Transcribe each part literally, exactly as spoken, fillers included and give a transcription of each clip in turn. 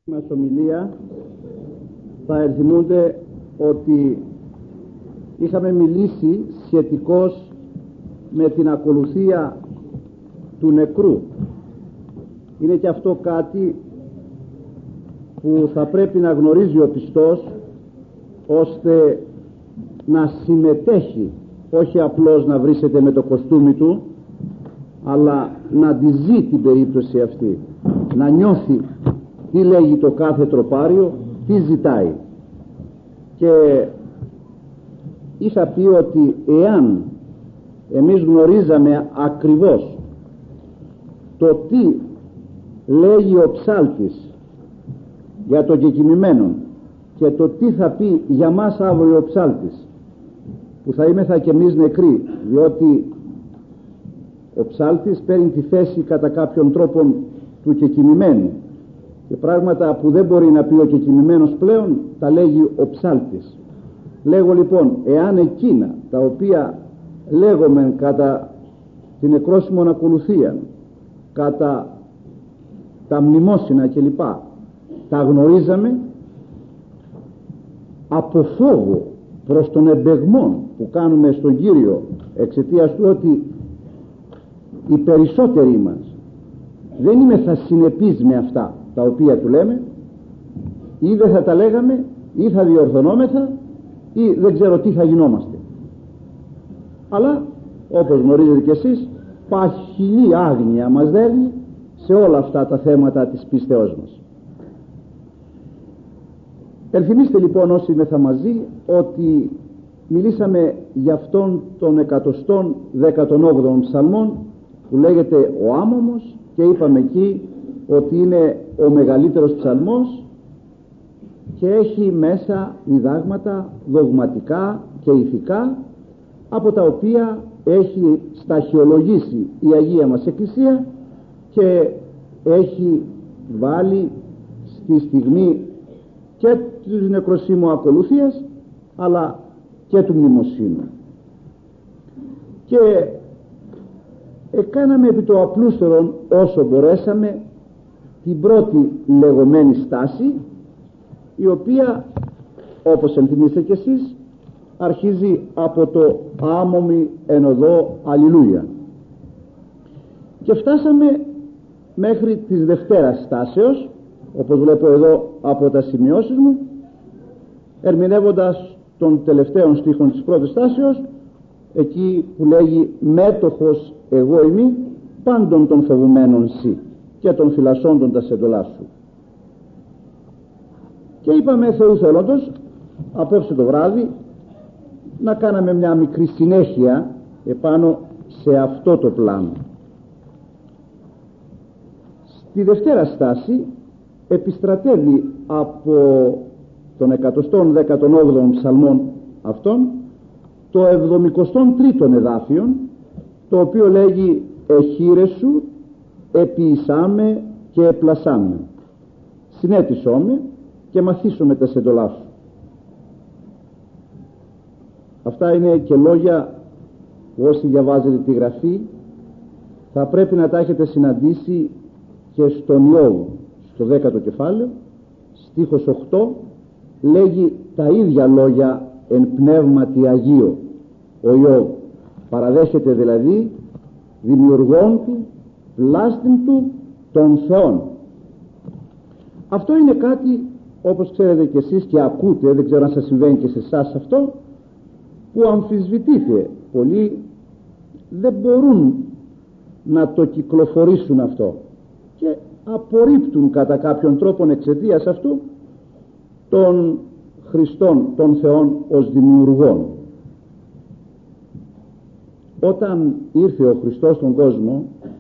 μας ομιλία θα ενθυμούνται ότι είχαμε μιλήσει σχετικώς με την ακολουθία του νεκρού. Είναι και αυτό κάτι που θα πρέπει να γνωρίζει ο πιστός, ώστε να συμμετέχει, όχι απλώς να βρίσκεται με το κοστούμι του, αλλά να τη ζει την περίπτωση αυτή, να νιώθει τι λέγει το κάθε τροπάριο, τι ζητάει. Και είχα πει ότι εάν εμείς γνωρίζαμε ακριβώς το τι λέγει ο ψάλτης για το κεκοιμημένο και το τι θα πει για μας αύριο ο ψάλτης, που θα είμεθα κι εμείς νεκροί, διότι ο ψάλτης παίρνει τη θέση κατά κάποιον τρόπο του κεκοιμημένου, και πράγματα που δεν μπορεί να πει ο κεκοιμημένος πλέον τα λέγει ο ψάλτης. Λέγω λοιπόν, εάν εκείνα τα οποία λέγομεν κατά την εκρόσιμον ακολουθία, κατά τα μνημόσυνα κλπ, τα γνωρίζαμε, από φόβο προς τον εμπεγμό που κάνουμε στον Κύριο, εξαιτίας του ότι οι περισσότεροι μας δεν είμαι θα συνεπείς με αυτά τα οποία του λέμε, ή δεν θα τα λέγαμε, ή θα διορθωνόμεθα, ή δεν ξέρω τι θα γινόμαστε. Αλλά όπως γνωρίζετε κι εσείς, παχυλή άγνοια μας δέρνει σε όλα αυτά τα θέματα της πίστεώς μας. Ενθυμίστε λοιπόν όσοι είμαστε μαζί ότι μιλήσαμε για αυτόν τον εκατοστόν δέκατον όγδοον ψαλμόν που λέγεται ο Άμωμος, και είπαμε εκεί ότι είναι ο μεγαλύτερος ψαλμός και έχει μέσα διδάγματα δογματικά και ηθικά, από τα οποία έχει σταχυολογήσει η Αγία μας Εκκλησία και έχει βάλει στη στιγμή και της νεκροσύμου ακολουθίας αλλά και του μνημοσύνου. Και εκάναμε επί το απλούστερον όσο μπορέσαμε την πρώτη λεγόμενη στάση, η οποία όπως ενθυμίστε κι εσείς αρχίζει από το άμωμη εν οδό αλληλούια, και φτάσαμε μέχρι της δευτέρας στάσεως, όπως βλέπω εδώ από τα σημειώσεις μου, ερμηνεύοντας τον τελευταίο στίχο της πρώτης στάσεως, εκεί που λέγει μέτοχος εγώ ημί πάντων των φοβουμένων σοι και των φυλασσόντων τα σεντολά σου. Και είπαμε Θεού θέλοντος απόψε το βράδυ να κάναμε μια μικρή συνέχεια επάνω σε αυτό το πλάνο. Στη δευτέρα στάση επιστρατεύει από τον εκατοστόν δέκατον όγδοον ψαλμόν αυτόν το εβδομηκοστόν τρίτον εδάφιον, το οποίο λέγει εχείρες σου επιεισάμε και επλασάμε, συνέτησόμε και μαθήσομε τα σεντολά σου. Αυτά είναι και λόγια που όσοι διαβάζετε τη Γραφή θα πρέπει να τα έχετε συναντήσει και στον Ιώβ, στο δέκατο κεφάλαιο, στίχος οκτώ, λέγει τα ίδια λόγια εν πνεύματι Αγίο ο Ιώβ. Παραδέχεται δηλαδή δημιουργών του, πλάστην του, των Θεών. Αυτό είναι κάτι, όπως ξέρετε κι εσείς και ακούτε, δεν ξέρω αν σας συμβαίνει και σε εσάς αυτό, που αμφισβητείται. Πολλοί δεν μπορούν να το κυκλοφορήσουν αυτό και απορρίπτουν κατά κάποιον τρόπο εξαιτίας αυτού των Χριστών, των Θεών ως δημιουργών. Όταν ήρθε ο Χριστός στον κόσμο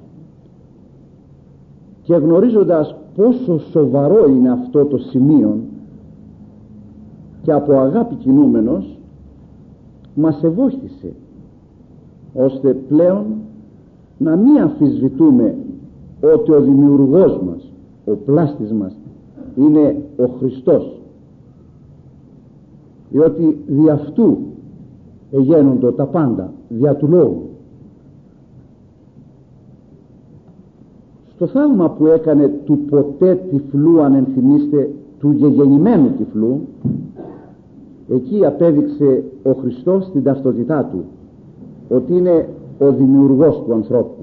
και γνωρίζοντας πόσο σοβαρό είναι αυτό το σημείο και από αγάπη κινούμενος, μας ευόχησε ώστε πλέον να μην αμφισβητούμε ότι ο δημιουργός μας, ο πλάστης μας είναι ο Χριστός, διότι δι' αυτού εγένοντο τα πάντα, δια του λόγου. Στο θαύμα που έκανε του ποτέ τυφλού, αν ενθυμίστε, του γεγεννημένου τυφλού, εκεί απέδειξε ο Χριστός την ταυτότητά του, ότι είναι ο δημιουργός του ανθρώπου.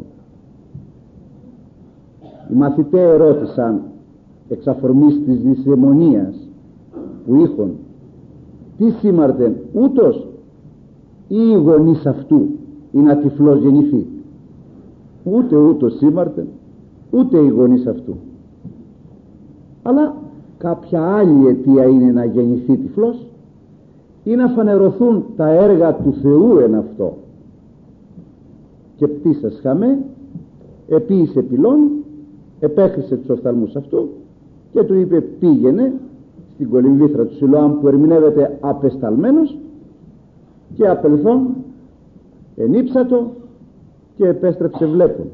Οι μαθηταί ρώτησαν εξ αφορμής της δυσαιμονίας που είχον, τι σήμαρτεν ούτως ή οι γονείς αυτού ή να τυφλός γεννηθεί? Ούτε ούτως σήμαρτεν, ούτε οι γονείς αυτού, αλλά κάποια άλλη αιτία είναι να γεννηθεί τυφλός, ή να φανερωθούν τα έργα του Θεού εν αυτό. Και πτήσας χαμέ, επίησε πυλών, επέχρισε τους οφθαλμούς αυτού και του είπε, πήγαινε στην κολυμβήθρα του Σιλοάμ που ερμηνεύεται απεσταλμένος, και απελθόν ενίψατο και επέστρεψε βλέπον.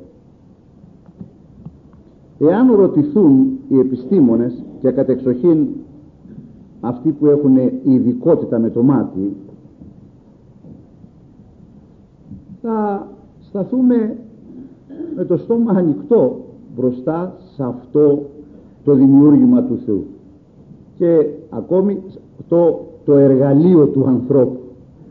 Εάν ρωτηθούν οι επιστήμονες, και κατεξοχήν αυτοί που έχουν ειδικότητα με το μάτι, θα σταθούμε με το στόμα ανοιχτό μπροστά σε αυτό το δημιούργημα του Θεού και ακόμη το, το εργαλείο του ανθρώπου,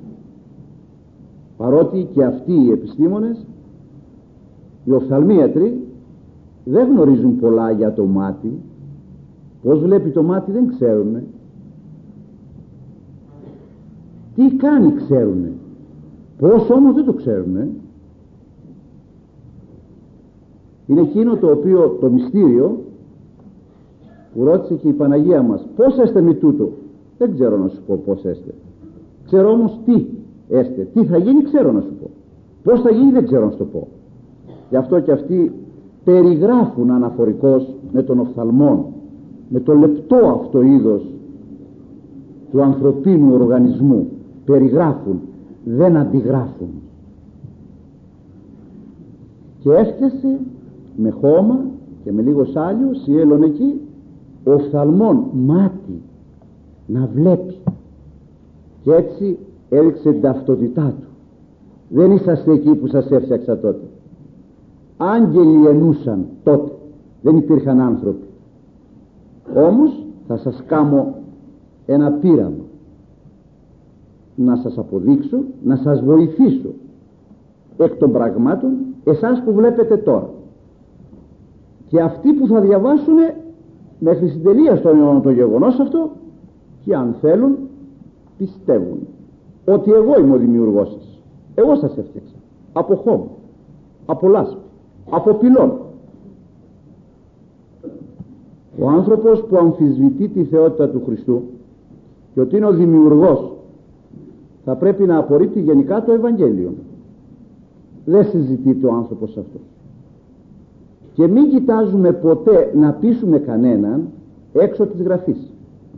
παρότι και αυτοί οι επιστήμονες, οι οφθαλμίατροι, δεν γνωρίζουν πολλά για το μάτι. Πώς βλέπει το μάτι δεν ξέρουνε. Τι κάνει ξέρουνε. Πώς όμως δεν το ξέρουνε. Είναι εκείνο το οποίο το μυστήριο που ρώτησε και η Παναγία μας, πώς έστε με τούτο? Δεν ξέρω να σου πω πώς έστε. Ξέρω όμως τι έστε. Τι θα γίνει ξέρω να σου πω. Πώς θα γίνει δεν ξέρω να σου το πω. Γι' αυτό και αυτοί περιγράφουν αναφορικώς με τον οφθαλμόν, με το λεπτό αυτό είδος του ανθρωπίνου οργανισμού. Περιγράφουν, δεν αντιγράφουν. Και έφτιασε με χώμα και με λίγο σάλιο σιέλον εκεί ο οφθαλμόν μάτι να βλέπει, και έτσι έδειξε την ταυτότητά του. Δεν είσαστε εκεί που σας έφτιαξα τότε. Άγγελοι ενούσαν τότε, δεν υπήρχαν άνθρωποι. Όμως θα σας κάμω ένα πείραμα, να σας αποδείξω, να σας βοηθήσω εκ των πραγμάτων, εσάς που βλέπετε τώρα, και αυτοί που θα διαβάσουν μέχρι συντελεία στον αιώνα το γεγονός αυτό, και αν θέλουν πιστεύουν ότι εγώ είμαι ο δημιουργός σας. Εγώ σας έφτιαξα από χώμα, από λάσπη, από πυλών. Ο άνθρωπος που αμφισβητεί τη θεότητα του Χριστού και ότι είναι ο δημιουργός, θα πρέπει να απορρίπτει γενικά το Ευαγγέλιο. Δεν συζητείται ο άνθρωπος αυτός. Και μην κοιτάζουμε ποτέ να πείσουμε κανέναν έξω της Γραφής.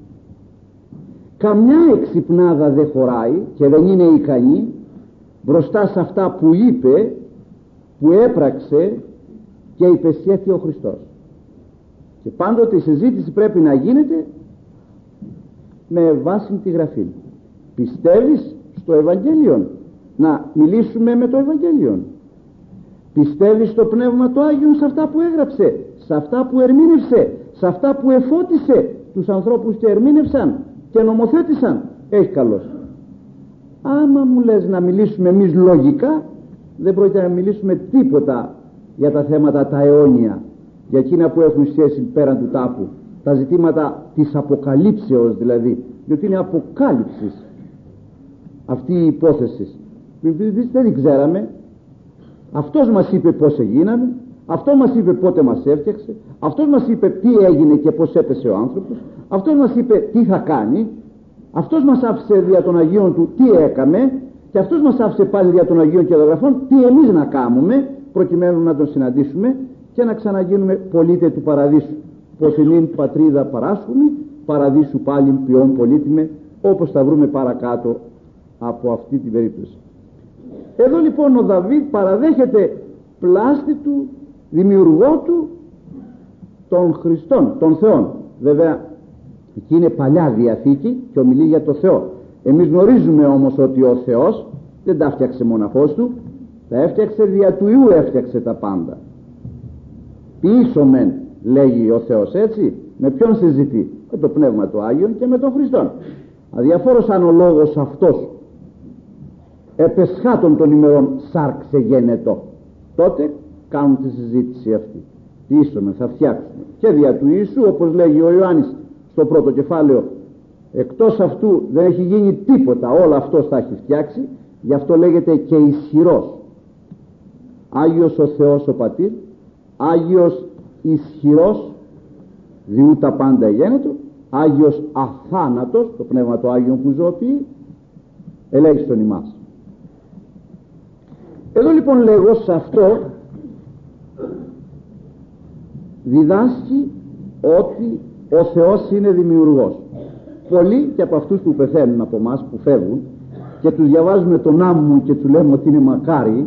Καμιά εξυπνάδα δεν χωράει και δεν είναι ικανή μπροστά σε αυτά που είπε, που έπραξε και υπεσχέθη ο Χριστός. Και πάντοτε η συζήτηση πρέπει να γίνεται με βάση τη Γραφή. Πιστεύεις στο Ευαγγέλιο? Να μιλήσουμε με το Ευαγγέλιο. Πιστεύεις στο Πνεύμα του Άγιον, σε αυτά που έγραψε, σε αυτά που ερμήνευσε, σε αυτά που εφώτισε τους ανθρώπους και ερμήνευσαν και νομοθέτησαν? Έχει καλώς. Άμα μου λες να μιλήσουμε εμείς λογικά, δεν πρόκειται να μιλήσουμε τίποτα για τα θέματα τα αιώνια, για εκείνα που έχουν σχέση πέραν του τάφου, τα ζητήματα της αποκαλύψεως δηλαδή, διότι είναι αποκάλυψης αυτή η υπόθεση. Δεν την ξέραμε. Αυτός μας είπε πώς έγιναμε, αυτός μας είπε πότε μας έφτιαξε, αυτός μας είπε τι έγινε και πώς έπεσε ο άνθρωπος, αυτός μας είπε τι θα κάνει, αυτός μας άφησε δια των Αγίων του τι έκαμε, και αυτός μας άφησε πάλι δια των Αγίων και των Γραφών τι εμείς να κάνουμε προκειμένου να τον συναντήσουμε και να ξαναγίνουμε πολίτε του παραδείσου. Πως ειν πατρίδα παράσχουμε, παραδείσου πάλι ποιόν πολίτημε, όπως θα βρούμε παρακάτω από αυτή την περίπτωση. Εδώ λοιπόν ο Δαβίδ παραδέχεται πλάστη του, δημιουργό του, των Χριστών, των Θεών. Βέβαια εκεί είναι παλιά Διαθήκη και ομιλεί για το Θεό. Εμείς γνωρίζουμε όμως ότι ο Θεός δεν τα έφτιαξε μοναχός του, τα έφτιαξε δια του Ιού, έφτιαξε τα πάντα. Ποιήσομεν, λέγει ο Θεός, έτσι. Με ποιον συζητεί? Με το Πνεύμα του Άγιον και με τον Χριστόν. Αδιαφόρος αν ο λόγος αυτός επεσχάτων των ημερών σάρξε γένετο, τότε κάνουν τη συζήτηση αυτή. Ποιήσομεν, θα φτιάξουμε. Και δια του Ιησού, όπως λέγει ο Ιωάννης στο πρώτο κεφάλαιο, εκτός αυτού δεν έχει γίνει τίποτα, όλα αυτός θα έχει φτιάξει. Γι' αυτό λέγεται και ισχυρός. Άγιος ο Θεός ο Πατήρ, Άγιος ισχυρός, διού τα πάντα γένετο, Άγιος αθάνατος, το Πνεύμα του Άγιον που ζωοποιεί, ελέγχιστον ημάς. Εδώ λοιπόν λέγω σε αυτό διδάσκει ότι ο Θεός είναι δημιουργός. Πολλοί και από αυτούς που πεθαίνουν από εμάς, που φεύγουν και τους διαβάζουμε τον άμμο και τους λέμε ότι είναι μακάρι,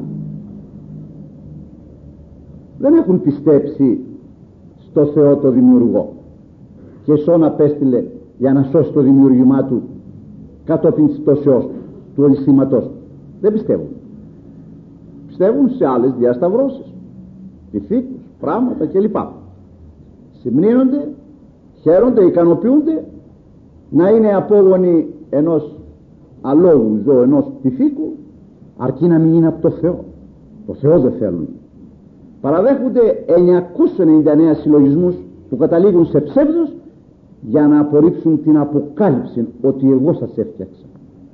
δεν έχουν πιστέψει στο Θεό το δημιουργό και σώνα απέστειλε για να σώσει το δημιουργημά του κατόπιν της πτώσεώς του, του ολισθήματός του. Δεν πιστεύουν. Πιστεύουν σε άλλες διασταυρώσεις, πυθίκους, πράγματα κλπ. Συμμνήνονται, χαίρονται, ικανοποιούνται να είναι απόγονοι ενός αλόγου ζώου, ενός πυθίκου, αρκεί να μην είναι από το Θεό. Το Θεό δεν θέλουν. Παραδέχονται εννιακόσιους ενενήντα εννέα συλλογισμούς που καταλήγουν σε ψεύδος για να απορρίψουν την αποκάλυψη ότι εγώ σας έφτιαξα.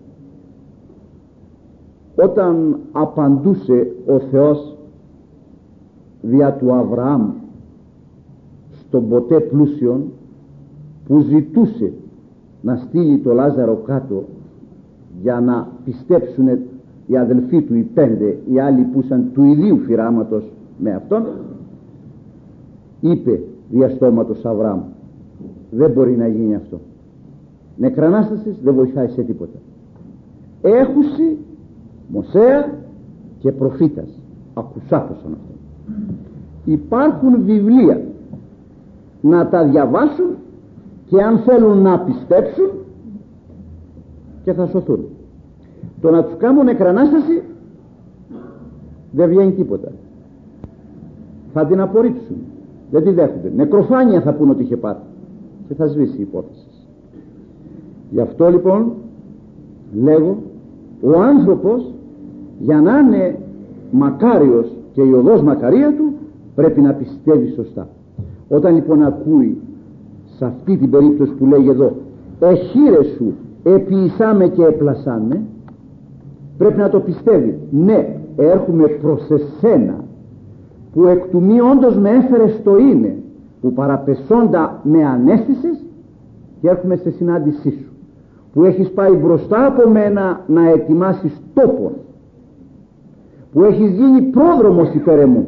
Όταν απαντούσε ο Θεός δια του Αβραάμ στον ποτέ πλούσιον που ζητούσε να στείλει το Λάζαρο κάτω για να πιστέψουν οι αδελφοί του, οι πέντε, οι άλλοι που ήσαν του ιδίου φυράματος με αυτόν, είπε δια στόματος Αβραάμ, δεν μπορεί να γίνει αυτό. Νεκρανάστασης δεν βοηθάει σε τίποτα. Έχουσι Μωσέα και προφήτας, ακουσάτωσαν αυτό. Υπάρχουν βιβλία να τα διαβάσουν και αν θέλουν να πιστέψουν και θα σωθούν. Το να τους κάνουν νεκρανάσταση δεν βγαίνει τίποτα. Θα την απορρίψουν, δεν τη δέχονται. Νεκροφάνεια θα πούν ότι είχε πάθει και θα σβήσει η υπόθεση. Γι' αυτό λοιπόν λέγω, ο άνθρωπος για να είναι μακάριος και η οδός μακαρία του πρέπει να πιστεύει σωστά. Όταν λοιπόν ακούει σε αυτή την περίπτωση που λέγει εδώ, εχείρες σου επιεισάμε και επλασάμε, πρέπει να το πιστεύει. Ναι, έρχομαι προς εσένα που εκ του μη όντως με έφερε στο είναι, που παραπεσόντα με ανέστησες και έρχομαι σε συνάντησή σου, που έχεις πάει μπροστά από μένα να ετοιμάσεις τόπον, που έχεις γίνει πρόδρομος υπέρ μου.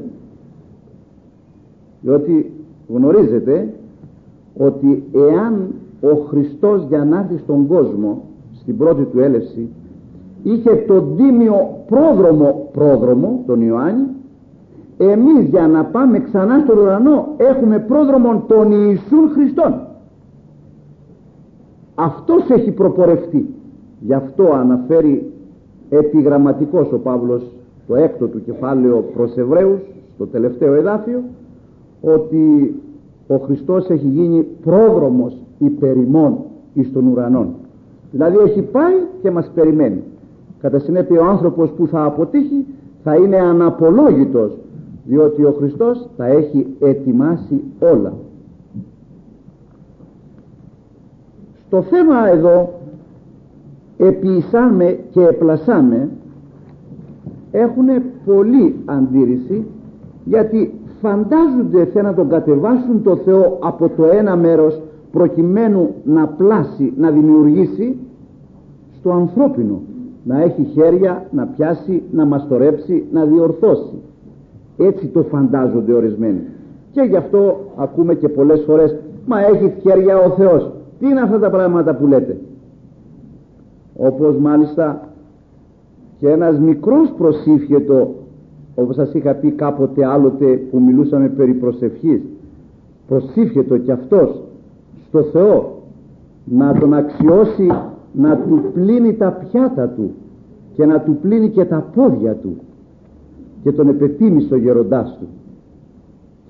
Διότι γνωρίζετε ότι εάν ο Χριστός για να έρθει στον κόσμο στην πρώτη του έλευση είχε τον τίμιο πρόδρομο πρόδρομο τον Ιωάννη, εμείς για να πάμε ξανά στον ουρανό έχουμε πρόδρομον τον Ιησούν Χριστόν. Αυτός έχει προπορευτεί. Γι' αυτό αναφέρει επιγραμματικός ο Παύλος το έκτο του κεφάλαιο προς Εβραίους στο τελευταίο εδάφιο, ότι ο Χριστός έχει γίνει πρόδρομος υπερ ημών εις των ουρανών. Δηλαδή έχει πάει και μας περιμένει. Κατά συνέπεια ο άνθρωπος που θα αποτύχει θα είναι αναπολόγητος, διότι ο Χριστός τα έχει ετοιμάσει όλα. Στο θέμα εδώ επιεισάμε και επλασάμε έχουν πολλή αντίρρηση, γιατί φαντάζονται θέλουν να τον κατεβάσουν το Θεό από το ένα μέρος προκειμένου να πλάσει, να δημιουργήσει στο ανθρώπινο, να έχει χέρια, να πιάσει, να μαστορέψει, να διορθώσει. Έτσι το φαντάζονται ορισμένοι και γι' αυτό ακούμε και πολλές φορές, μα έχει χέρια ο Θεός. Τι είναι αυτά τα πράγματα που λέτε? Όπως μάλιστα και ένας μικρός προσήφιετο, όπως σας είχα πει κάποτε άλλοτε που μιλούσαμε περί προσευχής, προσήφιετο κι αυτός στο Θεό να τον αξιώσει να του πλύνει τα πιάτα του και να του πλύνει και τα πόδια του, και τον επετίμησε ο γεροντάς του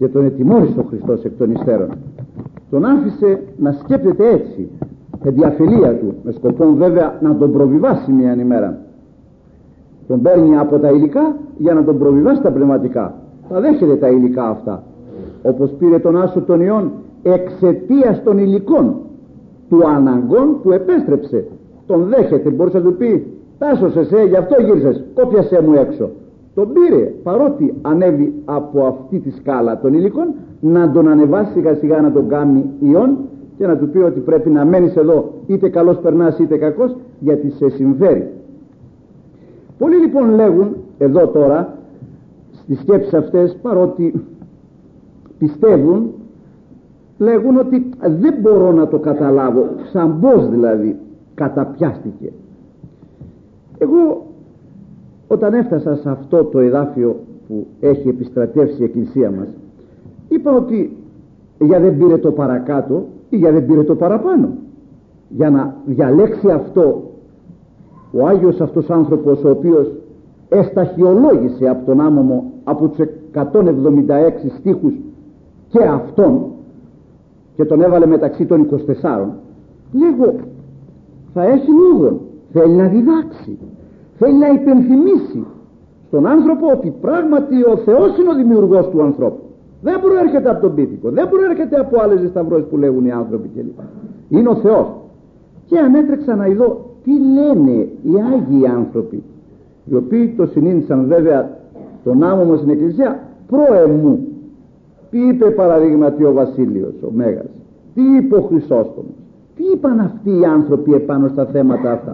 και τον ετιμώρησε ο Χριστός εκ των υστέρων. Τον άφησε να σκέπτεται έτσι, εν τη αφιλία του, με σκοπό βέβαια να τον προβιβάσει μια ημέρα. Τον παίρνει από τα υλικά για να τον προβιβάσει τα πνευματικά. Θα δέχεται τα υλικά αυτά, όπως πήρε τον Άσο των Ιών εξαιτίας των υλικών του αναγκών που επέστρεψε. Τον δέχεται, μπορείς να του πει τάσωσες, ε, γι' αυτό γύρισες, κόπιασέ μου έξω. Τον πήρε, παρότι ανέβει από αυτή τη σκάλα των υλικών, να τον ανεβάσει σιγά σιγά, να τον κάνει ιών και να του πει ότι πρέπει να μένεις εδώ, είτε καλός περνάς είτε κακός, γιατί σε συμφέρει. Πολλοί λοιπόν λέγουν εδώ τώρα στις σκέψεις αυτές, παρότι πιστεύουν, λέγουν ότι δεν μπορώ να το καταλάβω, σαν πως δηλαδή καταπιάστηκε. Εγώ όταν έφτασα σε αυτό το εδάφιο που έχει επιστρατεύσει η Εκκλησία μας, είπα ότι για δεν πήρε το παρακάτω ή για δεν πήρε το παραπάνω, για να διαλέξει αυτό ο Άγιος αυτός άνθρωπος, ο οποίος εσταχυολόγησε από τον άμωμο, από τους εκατόν εβδομήντα έξι στίχους και αυτόν, και τον έβαλε μεταξύ των είκοσι τεσσάρων. Λέγω, θα έχει λόγο, θέλει να διδάξει, θέλει να υπενθυμίσει στον άνθρωπο ότι πράγματι ο Θεός είναι ο δημιουργός του ανθρώπου. Δεν προέρχεται από τον πίθηκο, δεν προέρχεται από άλλες ζεσταυρώσεις που λέγουν οι άνθρωποι κλπ. Είναι ο Θεός. Και ανέτρεξα να ειδώ τι λένε οι Άγιοι άνθρωποι, οι οποίοι το συνήθισαν βέβαια τον άμωμο στην Εκκλησία προεμού. Τι είπε παραδείγματι ο Βασίλειος ο Μέγας, τι είπε ο Χρυσόστομος, τι είπαν αυτοί οι άνθρωποι επάνω στα θέματα αυτά.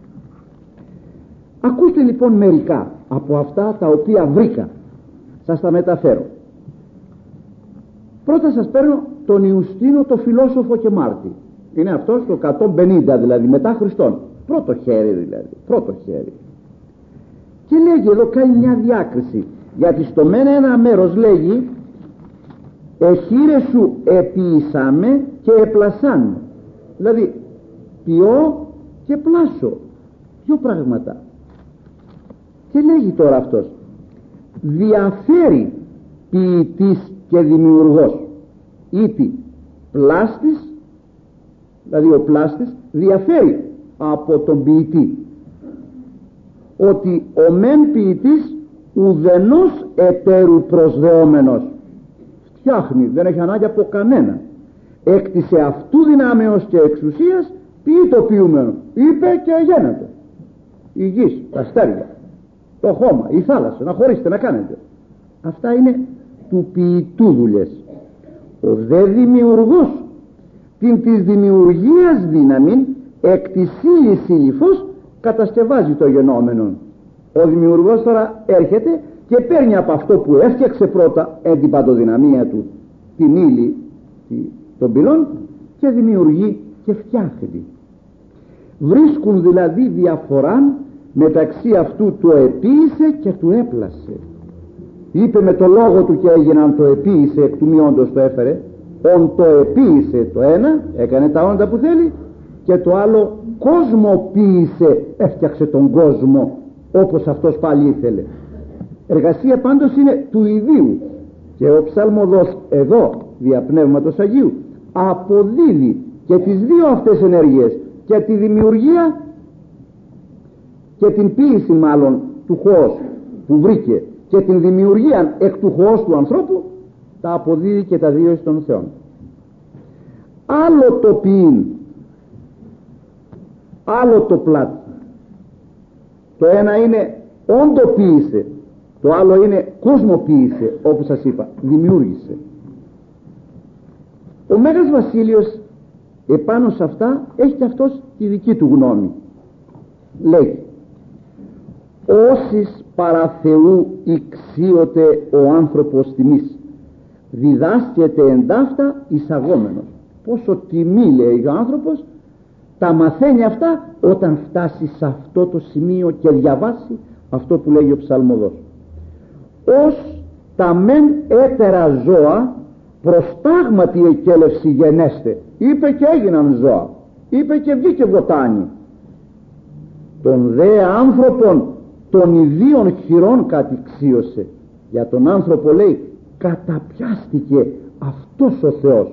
Ακούστε λοιπόν μερικά από αυτά τα οποία βρήκα, σας τα μεταφέρω. Πρώτα σας παίρνω τον Ιουστίνο το φιλόσοφο και μάρτη. Είναι αυτός το εκατόν πενήντα δηλαδή μετά Χριστόν, πρώτο χέρι δηλαδή, πρώτο χέρι. Και λέγει εδώ, κάνει μια διάκριση, γιατί στο μένα ένα μέρος λέγει εχείρε σου επίησαμε και επλασάν, δηλαδή ποιώ και πλάσω, δύο πράγματα. Και λέγει τώρα αυτός, διαφέρει ποιητής και δημιουργός, ήτι πλάστης, δηλαδή ο πλάστης διαφέρει από τον ποιητή, ότι ο μεν ποιητής ουδενός ετέρου προσδεόμενος, φτιάχνει, δεν έχει ανάγκη από κανένα, έκτισε αυτού δυνάμεως και εξουσίας ποιητοποιούμενο, είπε και αγένεται η γης, τα αστέρια, το χώμα, η θάλασσα, να χωρίσετε, να κάνετε. Αυτά είναι του ποιητού δουλειές. Ο δε δημιουργός την της δημιουργίας δύναμη εκ της ύλης σύλληφος κατασκευάζει το γενόμενο. Ο δημιουργός τώρα έρχεται και παίρνει από αυτό που έφτιαξε πρώτα εν την παντοδυναμία του την ύλη των πυλών και δημιουργεί και φτιάχνει. Βρίσκουν δηλαδή διαφορά μεταξύ αυτού το επίησε και του έπλασε. Είπε με το λόγο του και έγιναν, το επίησε, εκ του μη όντως το έφερε. Ον το επίησε το ένα, έκανε τα όντα που θέλει, και το άλλο κοσμοποίησε, έφτιαξε τον κόσμο όπως αυτός πάλι ήθελε. Εργασία πάντως είναι του ιδίου, και ο ψαλμοδός εδώ δια Πνεύματος Αγίου αποδίδει και τις δύο αυτές ενέργειες, και τη δημιουργία και την ποίηση μάλλον του χώος που βρήκε και την δημιουργία εκ του χώος του ανθρώπου, τα αποδίδει και τα δύο εις των Θεών. Άλλο το ποιήν, άλλο το πλάτη. Το ένα είναι όντοποίησε, το άλλο είναι κοσμοποίησε, όπως σας είπα, δημιούργησε. Ο Μέγας Βασίλειος επάνω σε αυτά έχει και αυτός τη δική του γνώμη. Λέει, όσης παρά Θεού ηξίωτε ο άνθρωπος τιμής, διδάσκεται εντάφτα εισαγόμενος. Πόσο τιμή, λέει ο άνθρωπος, τα μαθαίνει αυτά όταν φτάσει σε αυτό το σημείο και διαβάσει αυτό που λέγει ο ψαλμοδός. Ως τα μεν έτερα ζώα προστάγματι εκέλευση γενέστε. Είπε και έγιναν ζώα, είπε και βγήκε βοτάνι. Τον δε άνθρωπον των ιδίων χειρών κατηξίωσε. Για τον άνθρωπο λέει καταπιάστηκε αυτός ο Θεός.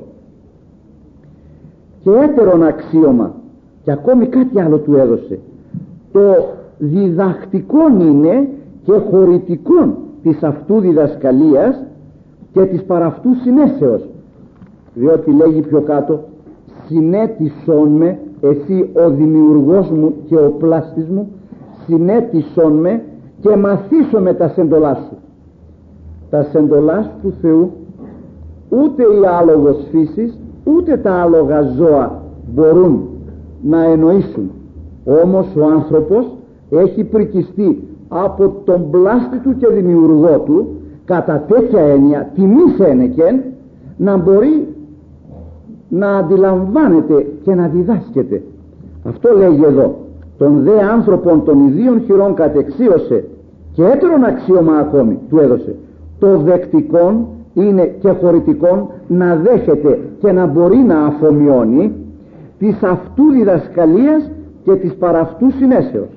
Και έτερον αξίωμα, και ακόμη κάτι άλλο του έδωσε, το διδακτικόν είναι και χωρητικόν της αυτού διδασκαλίας και της παραυτού συνέσεως, διότι λέγει πιο κάτω, συνέτησόν με εσύ ο δημιουργός μου και ο πλάστης μου, συνέτησόν με και μαθήσω με τα σεντολά σου. Τα σεντολά του Θεού ούτε η άλογος φύσης ούτε τα άλογα ζώα μπορούν να εννοήσουν. Όμως ο άνθρωπος έχει πρικιστεί από τον πλάστη του και δημιουργό του, κατά τέτοια έννοια τιμής ένεκεν, να μπορεί να αντιλαμβάνεται και να διδάσκεται. Αυτό λέγει εδώ, τον δε άνθρωπον των ιδίων χειρών κατεξίωσε και έτερον αξίωμα ακόμη του έδωσε, το δεκτικόν είναι και χωρητικόν να δέχεται και να μπορεί να αφομοιώνει της αυτού διδασκαλίας και της παραυτού συνέσεως.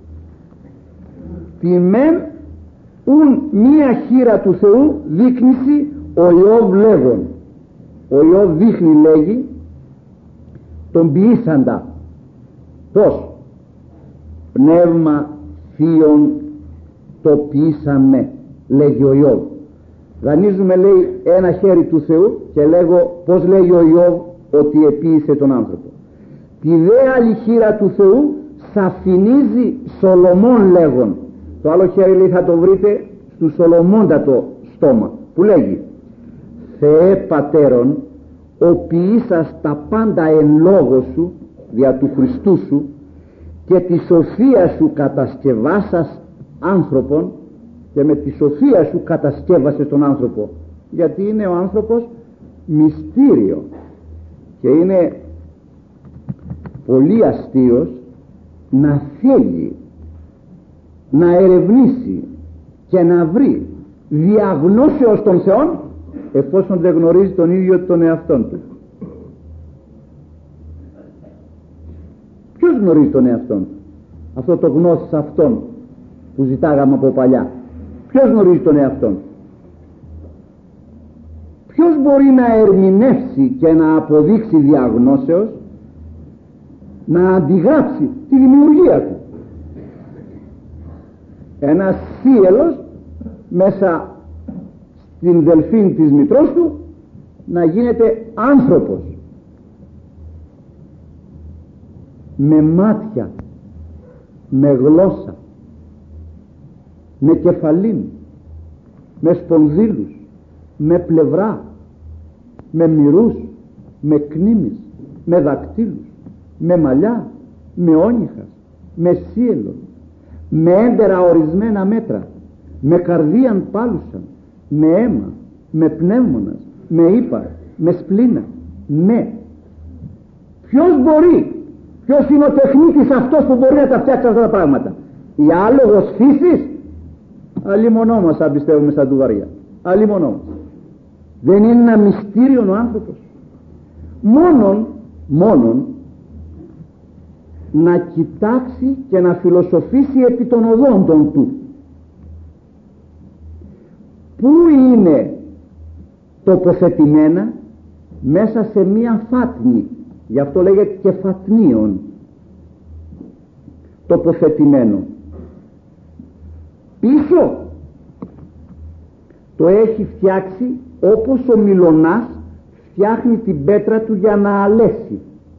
Τη μεν ουν μία χείρα του Θεού δείκνηση ο Ιώβ λέγον. Ο Ιώβ δείχνει, λέγει, τον ποιήσαντα. Πώς? Πνεύμα θείον το ποιήσαμε, λέγει ο Ιώβ. Δανείζουμε, λέει, ένα χέρι του Θεού και λέγω πώς λέγει ο Ιώβ ότι επίησε τον άνθρωπο. Τη δε άλλη χείρα του Θεού σαφηνίζει Σολομών λέγον. Το άλλο χέρι, λέει, θα το βρείτε στου Σολομώντατο στόμα που λέγει, Θεέ Πατέρων, ο ποιήσας τα πάντα εν λόγω σου δια του Χριστού σου και τη σοφία σου κατασκευάσας άνθρωπον, και με τη σοφία σου κατασκεύασε τον άνθρωπο, γιατί είναι ο άνθρωπος μυστήριο και είναι πολύ αστείος να θέλει να ερευνήσει και να βρει διαγνώσεως των Θεών εφόσον δεν γνωρίζει τον ίδιο τον εαυτόν του. Ποιος γνωρίζει τον εαυτόν του? Αυτό το γνώσεις αυτόν που ζητάγαμε από παλιά. Ποιος γνωρίζει τον εαυτόν του? Ποιος μπορεί να ερμηνεύσει και να αποδείξει διαγνώσεως, να αντιγράψει τη δημιουργία του? Ένας θύελος μέσα στην δελφήν της μητρός του να γίνεται άνθρωπος με μάτια, με γλώσσα, με κεφαλήν, με σπονδύλους, με πλευρά, με μυρούς, με κνήμεις, με δακτύλους, με μαλλιά, με όνυχας, με σύελο, με έντερα ορισμένα μέτρα, με καρδίαν πάλουσαν, με αίμα, με πνεύμονας, με ύπαρ, με σπλήνα, με. Ποιος μπορεί? Ποιος είναι ο τεχνίτης αυτός που μπορεί να τα φτιάξει αυτά τα πράγματα? Η άλογος φύσης? Αλλήμονό μας, αν πιστεύουμε στα ντουβαριά. Αλλήμονό μας. Δεν είναι ένα μυστήριο ο άνθρωπος? Μόνον, μόνον να κοιτάξει και να φιλοσοφήσει επί των οδόντων του. Πού είναι τοποθετημένα? Μέσα σε μία φάτνη, γι' αυτό λέγεται και φατνίον τοποθετημένο. Πίσω το έχει φτιάξει όπως ο Μιλωνάς φτιάχνει την πέτρα του για να αλέσει.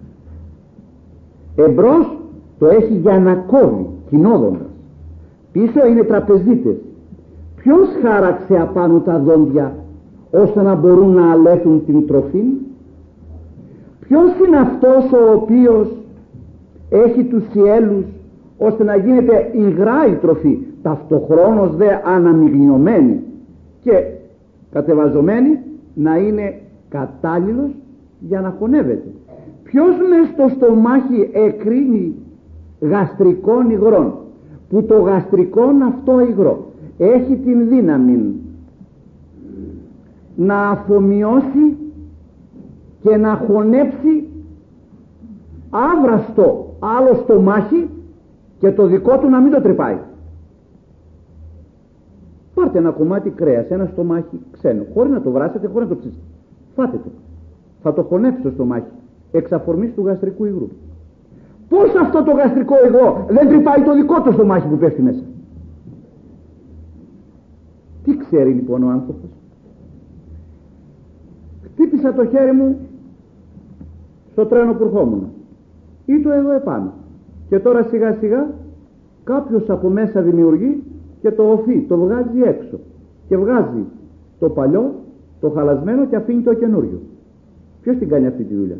Εμπρός το έχει για να κόβει κοινόδοντας. Πίσω είναι τραπεζίτες. Ποιος χάραξε απάνω τα δόντια ώστε να μπορούν να αλέσουν την τροφή? Ποιος είναι αυτός ο οποίος έχει τους ιέλους ώστε να γίνεται υγρά η τροφή, ταυτοχρόνως δε αναμειγνιωμένη και κατεβαζωμένη να είναι κατάλληλος για να χωνεύεται? Ποιος μες στο στομάχι εκρίνει γαστρικών υγρών, που το γαστρικόν αυτό υγρό έχει την δύναμη να αφομοιώσει και να χωνέψει άβραστο άλλο στομάχι και το δικό του να μην το τρυπάει? πάρτε ένα κομμάτι κρέας, ένα στομάχι ξένο, χωρίς να το βράσετε, χωρίς να το ψήσετε. Φάτε το. Θα το χωνέψει το στομάχι εξ αφορμής του γαστρικού υγρού. Πώς αυτό το γαστρικό υγρό δεν τρυπάει το δικό του στομάχι που πέφτει μέσα? Τι ξέρει λοιπόν ο άνθρωπος? Χτύπησα το χέρι μου στο τρένο που ερχόμουν ή το εδώ επάνω, και τώρα σιγά σιγά κάποιος από μέσα δημιουργεί και το οφεί, το βγάζει έξω και βγάζει το παλιό, το χαλασμένο, και αφήνει το καινούριο. Ποιος την κάνει αυτή τη δουλειά?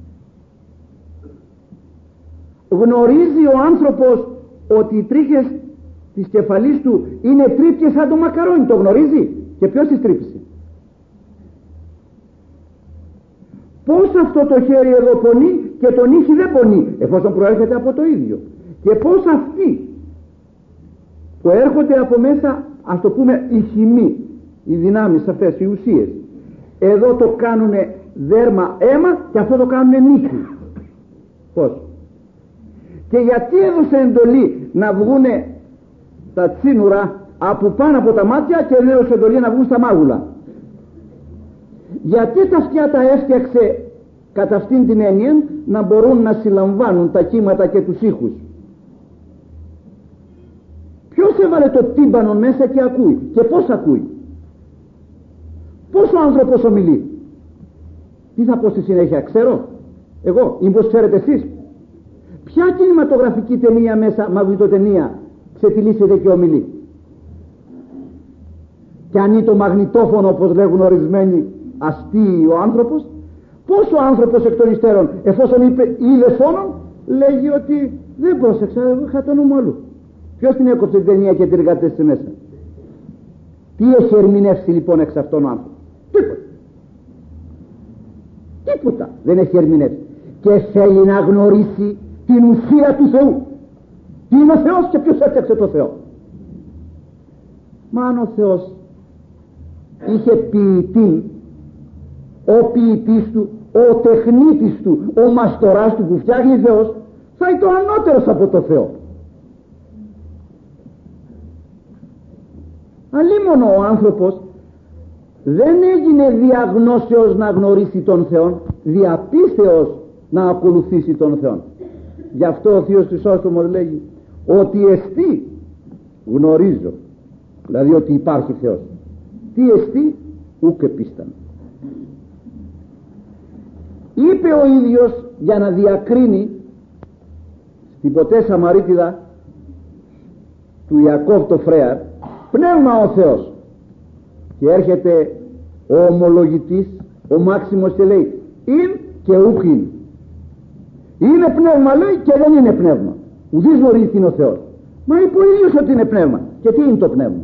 Γνωρίζει ο άνθρωπος ότι οι τρίχες της κεφαλής του είναι τρύπιες σαν το μακαρόνι? Το γνωρίζει? Και ποιος τις τρύπησε? Πώς αυτό το χέρι εδώ πονεί και το νύχι δεν πονεί, εφόσον προέρχεται από το ίδιο? Και πώς αυτοί που έρχονται από μέσα, ας το πούμε η χημή, οι δυνάμεις αυτές, οι ουσίες, εδώ το κάνουνε δέρμα αίμα και αυτό το κάνουνε νύχι? Πώς? Και γιατί έδωσε εντολή να βγούνε τα τσίνουρα από πάνω από τα μάτια και δεν έδωσε εντολή να βγουν στα μάγουλα? Γιατί τα αυτιά τα έφτιαξε κατά αυτήν την έννοια να μπορούν να συλλαμβάνουν τα κύματα και τους ήχους? Ποιος έβαλε το τύμπανο μέσα και ακούει? Και πώς ακούει? Πώς ο άνθρωπος ομιλεί? Τι θα πω στη συνέχεια? Ξέρω εγώ ή πως ξέρετε εσείς? Ποια κινηματογραφική ταινία μέσα, μαγνητοτενία, ξετυλίσσεται και ομιλεί? Και αν είναι το μαγνητόφωνο, όπως λέγουν ορισμένοι αστείοι, ο άνθρωπος, πώς ο άνθρωπος εκ των υστέρων, εφόσον είπε είδε φόνον, λέγει ότι δεν πρόσεξα, εγώ είχα το νου μου αλλού. Ποιος την έκοψε την ταινία και την εργατέστησε μέσα? Τι έχει ερμηνεύσει λοιπόν εξ αυτόν ο άνθρωπος? Τίποτα. Τίποτα δεν έχει ερμηνεύσει. Και θέλει να γνωρίσει την ουσία του Θεού. Τι είναι ο Θεός και ποιος έφτιαξε το Θεό? Μα αν ο Θεός είχε ποιητή, ο ποιητής του, ο τεχνίτης του, ο μαστοράς του που φτιάχνει Θεός, θα είναι το ανώτερος από το Θεό. Αλλήμωνο ο άνθρωπος δεν έγινε διαγνώσεως να γνωρίσει τον Θεό, διαπίστεως να ακολουθήσει τον Θεό. Γι' αυτό ο Θείος Χρυσόστομος λέγει ότι εστί γνωρίζω, δηλαδή ότι υπάρχει Θεός. Τι εστί? Ουκ επίσταμε. Είπε ο ίδιος για να διακρίνει στην ποτέ Σαμαρίτιδα του Ιακώβ το Φρέαρ, πνεύμα ο Θεός, και έρχεται ο ομολογητής, ο Μάξιμος, και λέει ειν και ουκ ειν. Είναι πνεύμα, λέει, και δεν είναι πνεύμα. Ουδής γνωρίζει τι είναι ο Θεός. Μα είπε ο ίδιος ότι είναι πνεύμα. Και τι είναι το πνεύμα?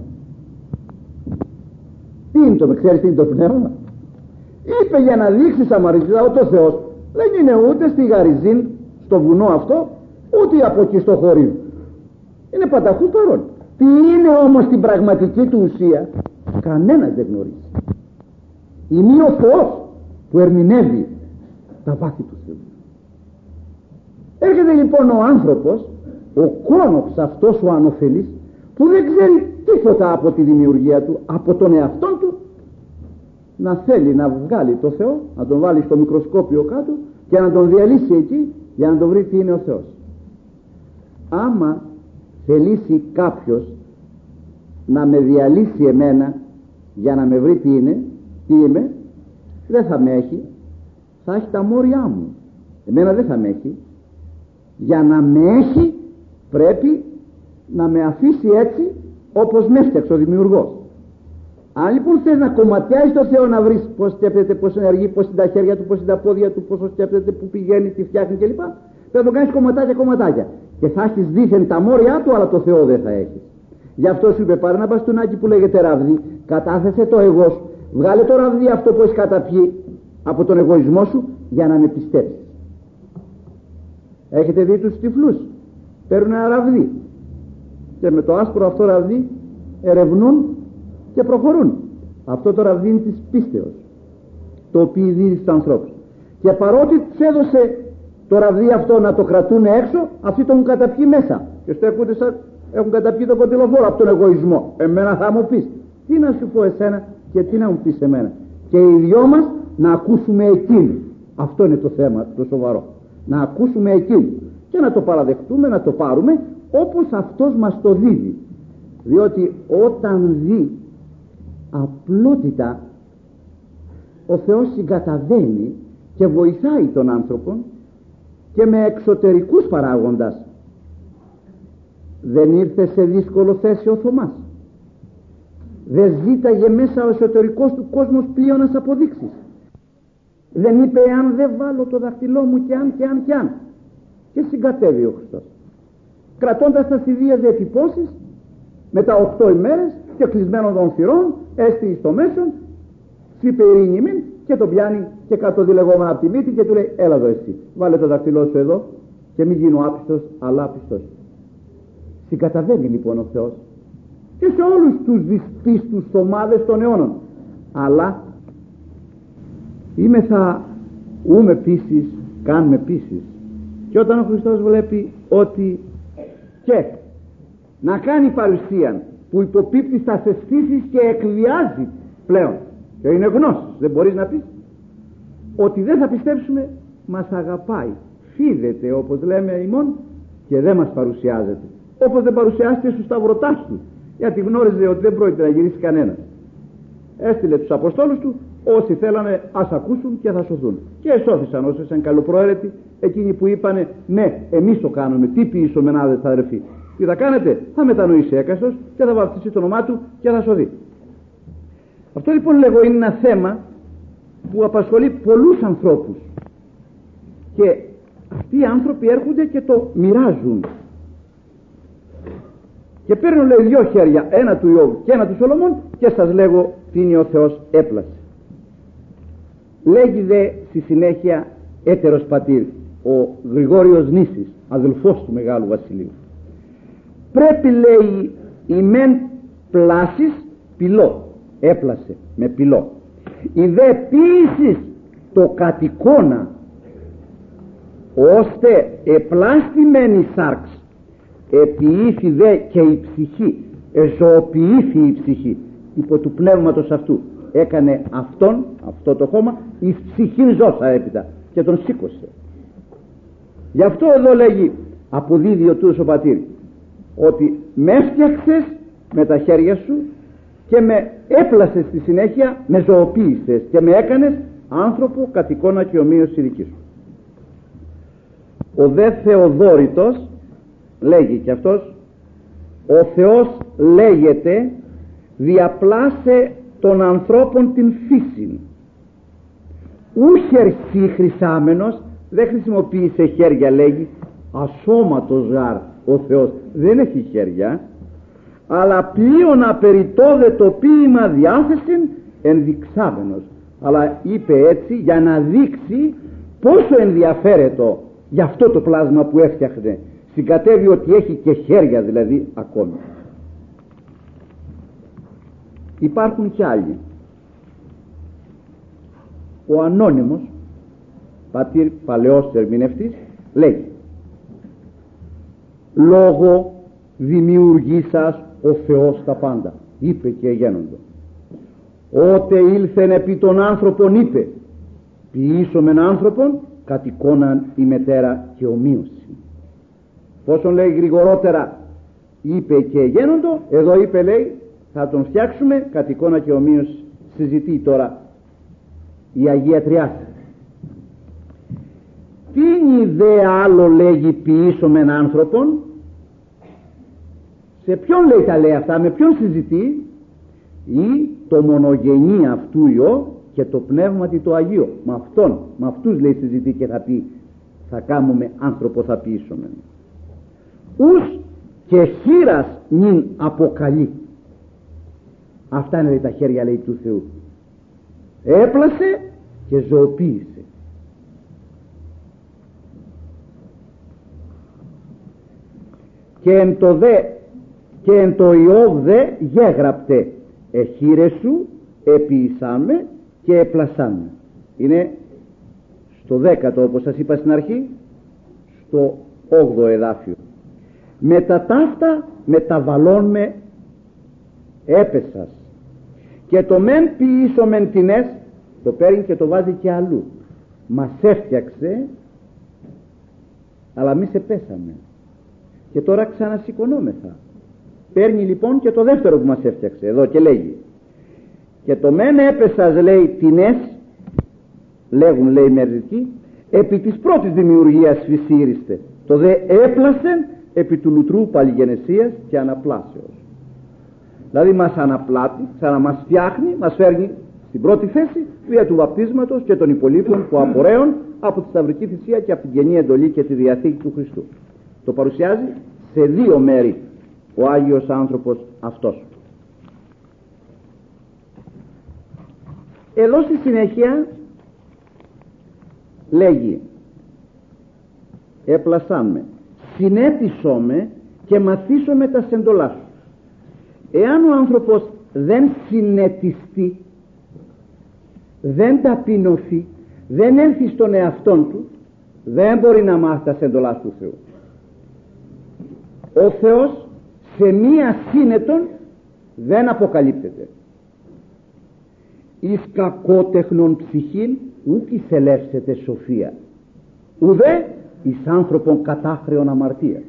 Τι είναι το, ξέρεις τι είναι το πνεύμα? Είπε για να δείξει Σαμαρίτιδα ότι ο Θεός δεν είναι ούτε στη Γαριζίν, στο βουνό αυτό, ούτε από εκεί στο χωρίο. Είναι πανταχού παρόν. Τι είναι όμως την πραγματική του ουσία, κανένας δεν γνωρίζει. Είναι ο Θεός που ερμηνεύει τα βάθη του Θεού. Έρχεται λοιπόν ο άνθρωπος, ο κόνοψ αυτός ο ανωφελής, που δεν ξέρει τίποτα από τη δημιουργία του, από τον εαυτόν του, να θέλει να βγάλει το Θεό, να τον βάλει στο μικροσκόπιο κάτω και να τον διαλύσει εκεί για να τον βρει τι είναι ο Θεός. Άμα θελήσει κάποιος να με διαλύσει εμένα για να με βρει τι είναι, τι είμαι, δεν θα με έχει, θα έχει τα μόρια μου, εμένα δεν θα με έχει. Για να με έχει πρέπει να με αφήσει έτσι όπως με έφτιαξε ο δημιουργός. Αν λοιπόν θες να κομματιάζεις το Θεό, να βρεις πως σκέπτεται, πως ενεργεί, πως είναι τα χέρια του, πως είναι τα πόδια του, πως σκέπτεται, που πηγαίνει, τι φτιάχνει κλπ, πρέπει να το κάνεις κομματάκια κομματάκια και θα έχεις δίθεν τα μόρια του, αλλά το Θεό δεν θα έχεις. Γι' αυτό σου είπε, πάρε ένα μπαστούνάκι που λέγεται ραβδί, κατάθεσε το εγώ σου, βγάλε το ραβδί αυτό που έχει καταπιεί από τον εγωισμό σου για να με πιστέψεις. Έχετε δει τους τυφλούς? Παίρνουν ένα ραβδί και με το άσπρο αυτό ραβδί ερευνούν και προχωρούν. Αυτό το ραβδί είναι της πίστεως, το οποίο δίδει στους ανθρώπους. Και παρότι τους έδωσε το ραβδί αυτό να το κρατούν έξω, αυτοί το έχουν καταπιεί μέσα και στέκονται σαν έχουν καταπιεί το κοντιλοφόρο από τον εγωισμό. Εμένα θα μου πεις, Τι να σου πω εσένα και τι να μου πεις εμένα. Και οι δυο μας να ακούσουμε εκείνου. Αυτό είναι το θέμα το σοβαρό. Να ακούσουμε εκείνου και να το παραδεχτούμε, να το πάρουμε όπως αυτός μας το δίδει. Διότι όταν δει απλότητα, ο Θεός συγκαταβαίνει και βοηθάει τον άνθρωπο και με εξωτερικούς παράγοντας. Δεν ήρθε σε δύσκολο θέση ο Θωμάς. Δεν ζήταγε μέσα ο εσωτερικός του κόσμος πλέον αποδείξεις. Δεν είπε αν δεν βάλω το δαχτυλό μου και αν και αν και αν. Και συγκατέβει ο Χριστός, κρατώντας τα ιδίες διατυπώσεις με τα οχτώ ημέρες και κλεισμένων των θυρών, έστη στο μέσον, είπε ειρήνη μην, και τον πιάνει και κάτω διλεγόμενα από τη μύτη και του λέει έλα εδώ εσύ, βάλε το δαχτυλό σου εδώ και μην γίνω άπιστος αλλά άπιστος. Συγκαταβαίνει λοιπόν ο Θεός και σε όλους τους δυσπίστους ομάδες των αιώνων. Αλλά είμαι θα ούμε πίσης, κάνουμε πίσης. Και όταν ο Χριστός βλέπει ότι και να κάνει παρουσία που υποπίπτει στα αισθήσεις και εκβιάζει πλέον, και είναι γνώση, δεν μπορείς να πεις ότι δεν θα πιστέψουμε, μας αγαπάει, φίδεται όπως λέμε ημών και δεν μας παρουσιάζεται, όπως δεν παρουσιάστηκε στους σταυρωτάς του, γιατί γνώριζε ότι δεν πρόκειται να γυρίσει κανένας. Έστειλε τους Αποστόλους του, όσοι θέλανε ας ακούσουν και θα σωθούν, και εσώθησαν όσοι ήταν καλοπροαίρετοι, εκείνοι που είπανε ναι εμείς το κάνουμε, τι ποιήσω μενάδες αδερφοί, τι θα κάνετε, θα μετανοήσει έκαστος και θα βαπτιστεί το όνομά του και θα σωθεί. Αυτό λοιπόν λέγω είναι ένα θέμα που απασχολεί πολλούς ανθρώπους και αυτοί οι άνθρωποι έρχονται και το μοιράζουν και παίρνουν λέει δυο χέρια, ένα του Ιώβ και ένα του Σολομών, και σας λέγω τι είναι ο Θεός έπλασε. Λέγει δε στη συνέχεια έτερος πατήρ ο Γρηγόριος Νήσης, αδελφός του Μεγάλου Βασιλείου, πρέπει λέει η μεν πλάσεις πυλό, έπλασε με πυλό, η δε ποίησης το κατοικώνα, ώστε επλάστημεν η σάρξ, επιήθη δε και η ψυχή, εζωοποιήθη η ψυχή, υπό του πνεύματος αυτού έκανε αυτόν, αυτό το χώμα, η ψυχή ζώσα έπειτα και τον σήκωσε. Γι' αυτό εδώ λέγει, αποδίδει ο τούτος ο πατήρ, ότι με έφτιαξες με τα χέρια σου και με έπλασες στη συνέχεια, με ζωοποίησες και με έκανες άνθρωπο κατ' εικόνα και ομοίωση δική σου. Ο δε Θεοδόρητος λέγει και αυτός, ο Θεός λέγεται διαπλάσε των ανθρώπων την φύση, ούχερσι χρυσάμενος, δεν χρησιμοποίησε χέρια, λέγει ασώματος γάρ ο Θεός, δεν έχει χέρια, αλλά πλοίον απεριτώδε το ποίημα διάθεσιν ενδειξάμενος, αλλά είπε έτσι για να δείξει πόσο ενδιαφέρετο για αυτό το πλάσμα που έφτιαχνε, συγκατεύει ότι έχει και χέρια δηλαδή ακόμη. Υπάρχουν κι άλλοι. Ο ανώνυμος πατήρ παλαιός ερμηνευτής λέει, λόγω δημιουργήσας ο Θεός τα πάντα, είπε και γένοντο. Ότε ήλθεν επί των άνθρωπων είπε, ποιήσομεν άνθρωπον κατ' εικόναν η μετέρα και ομοίωση. Πόσον λέει γρηγορότερα είπε και γένοντο, εδώ είπε λέει θα τον φτιάξουμε κατ' εικόνα και ομοίωση. Συζητεί τώρα η Αγία Τριάδα. Τι δε άλλο λέγει ποιήσομεν άνθρωπον, σε ποιον λέει τα λέει αυτά, με ποιον συζητεί, ή το μονογενή αυτού Υιό και το πνεύματι το Αγίο, με αυτόν, με αυτούς λέει συζητεί και θα πει θα κάνουμε άνθρωπο θα ποιήσομεν. Ους και χείρας νυν αποκαλεί. Αυτά είναι λέει τα χέρια λέει του Θεού, έπλασε και ζωοποίησε. Και εν το δε και εν το Ιώβ δε γέγραπτε, εχείρε σου επίησάμε και επλασάμε. Είναι στο δέκατο, όπως σας είπα στην αρχή, στο όγδοο εδάφιο. Με τα ταύτα μεταβαλών με έπεσας Και το μεν ποιήσω μεν τινές το παίρνει και το βάζει και αλλού. Μας έφτιαξε, αλλά εμείς επέσαμε και τώρα ξανασηκωνόμεθα. Παίρνει λοιπόν και το δεύτερο που μας έφτιαξε εδώ και λέγει: και το μεν έπεσας, λέει, τινές, λέγουν, λέει, μερικοί, επί της πρώτης δημιουργίας φυσήριστε, το δε έπλασεν επί του λουτρού παλιγενεσίας και αναπλάσεως. Δηλαδή μας αναπλάττει, ξανά μας φτιάχνει, μας φέρνει στην πρώτη θέση δια του βαπτίσματος και των υπολείπων που απορρέουν από τη σταυρική θυσία και από την Καινή Εντολή και τη Διαθήκη του Χριστού. Το παρουσιάζει σε δύο μέρη ο Άγιος άνθρωπος αυτός. Εδώ στη συνέχεια λέγει: έπλασάν με, συνέτησό με και μαθήσω με τα σεντολά σου. Εάν ο άνθρωπος δεν συνετιστεί, δεν ταπεινωθεί, δεν έρθει στον εαυτόν του, δεν μπορεί να μάθει τα σεντολά του Θεού. Ο Θεός σε μία σύνετον δεν αποκαλύπτεται. Εις κακότεχνον ψυχήν ουκ εισελεύσεται σοφία, ουδέ εις άνθρωπον κατάχρεων αμαρτίας.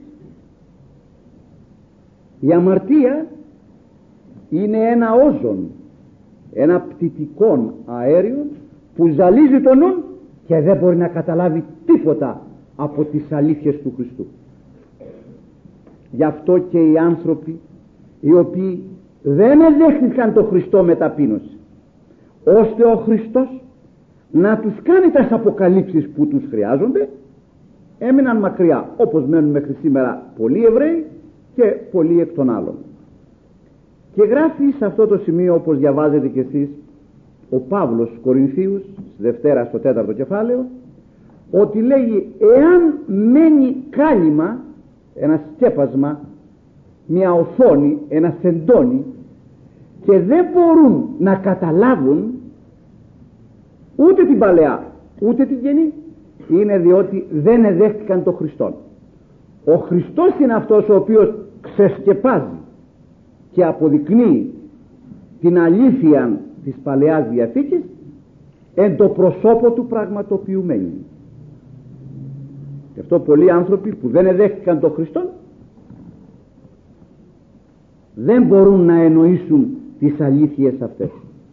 Η αμαρτία είναι ένα όζον, ένα πτυτικόν αέριο που ζαλίζει τον νου και δεν μπορεί να καταλάβει τίποτα από τις αλήθειες του Χριστού. Γι' αυτό και οι άνθρωποι οι οποίοι δεν εδέχθηκαν το Χριστό με ταπείνωση, ώστε ο Χριστός να τους κάνει τις αποκαλύψεις που τους χρειάζονται, έμειναν μακριά, όπως μένουν μέχρι σήμερα πολλοί Εβραίοι και πολλοί εκ των άλλων. Και γράφει σε αυτό το σημείο, όπως διαβάζετε κι εσείς, ο Παύλος στους Κορινθίους, στη Δευτέρα στο τέταρτο κεφάλαιο, ότι λέγει: εάν μένει κάλυμα, ένα σκέπασμα, μια οθόνη, ένα σεντόνι, και δεν μπορούν να καταλάβουν ούτε την παλαιά ούτε την καινή, είναι διότι δεν εδέχτηκαν τον Χριστό. Ο Χριστός είναι αυτός ο οποίος ξεσκεπάζει και αποδεικνύει την αλήθεια της Παλαιάς Διαθήκης εν το προσώπο του πραγματοποιουμένου. Γι' αυτό πολλοί άνθρωποι που δεν εδέχτηκαν τον Χριστό δεν μπορούν να εννοήσουν τις αλήθειες αυτές.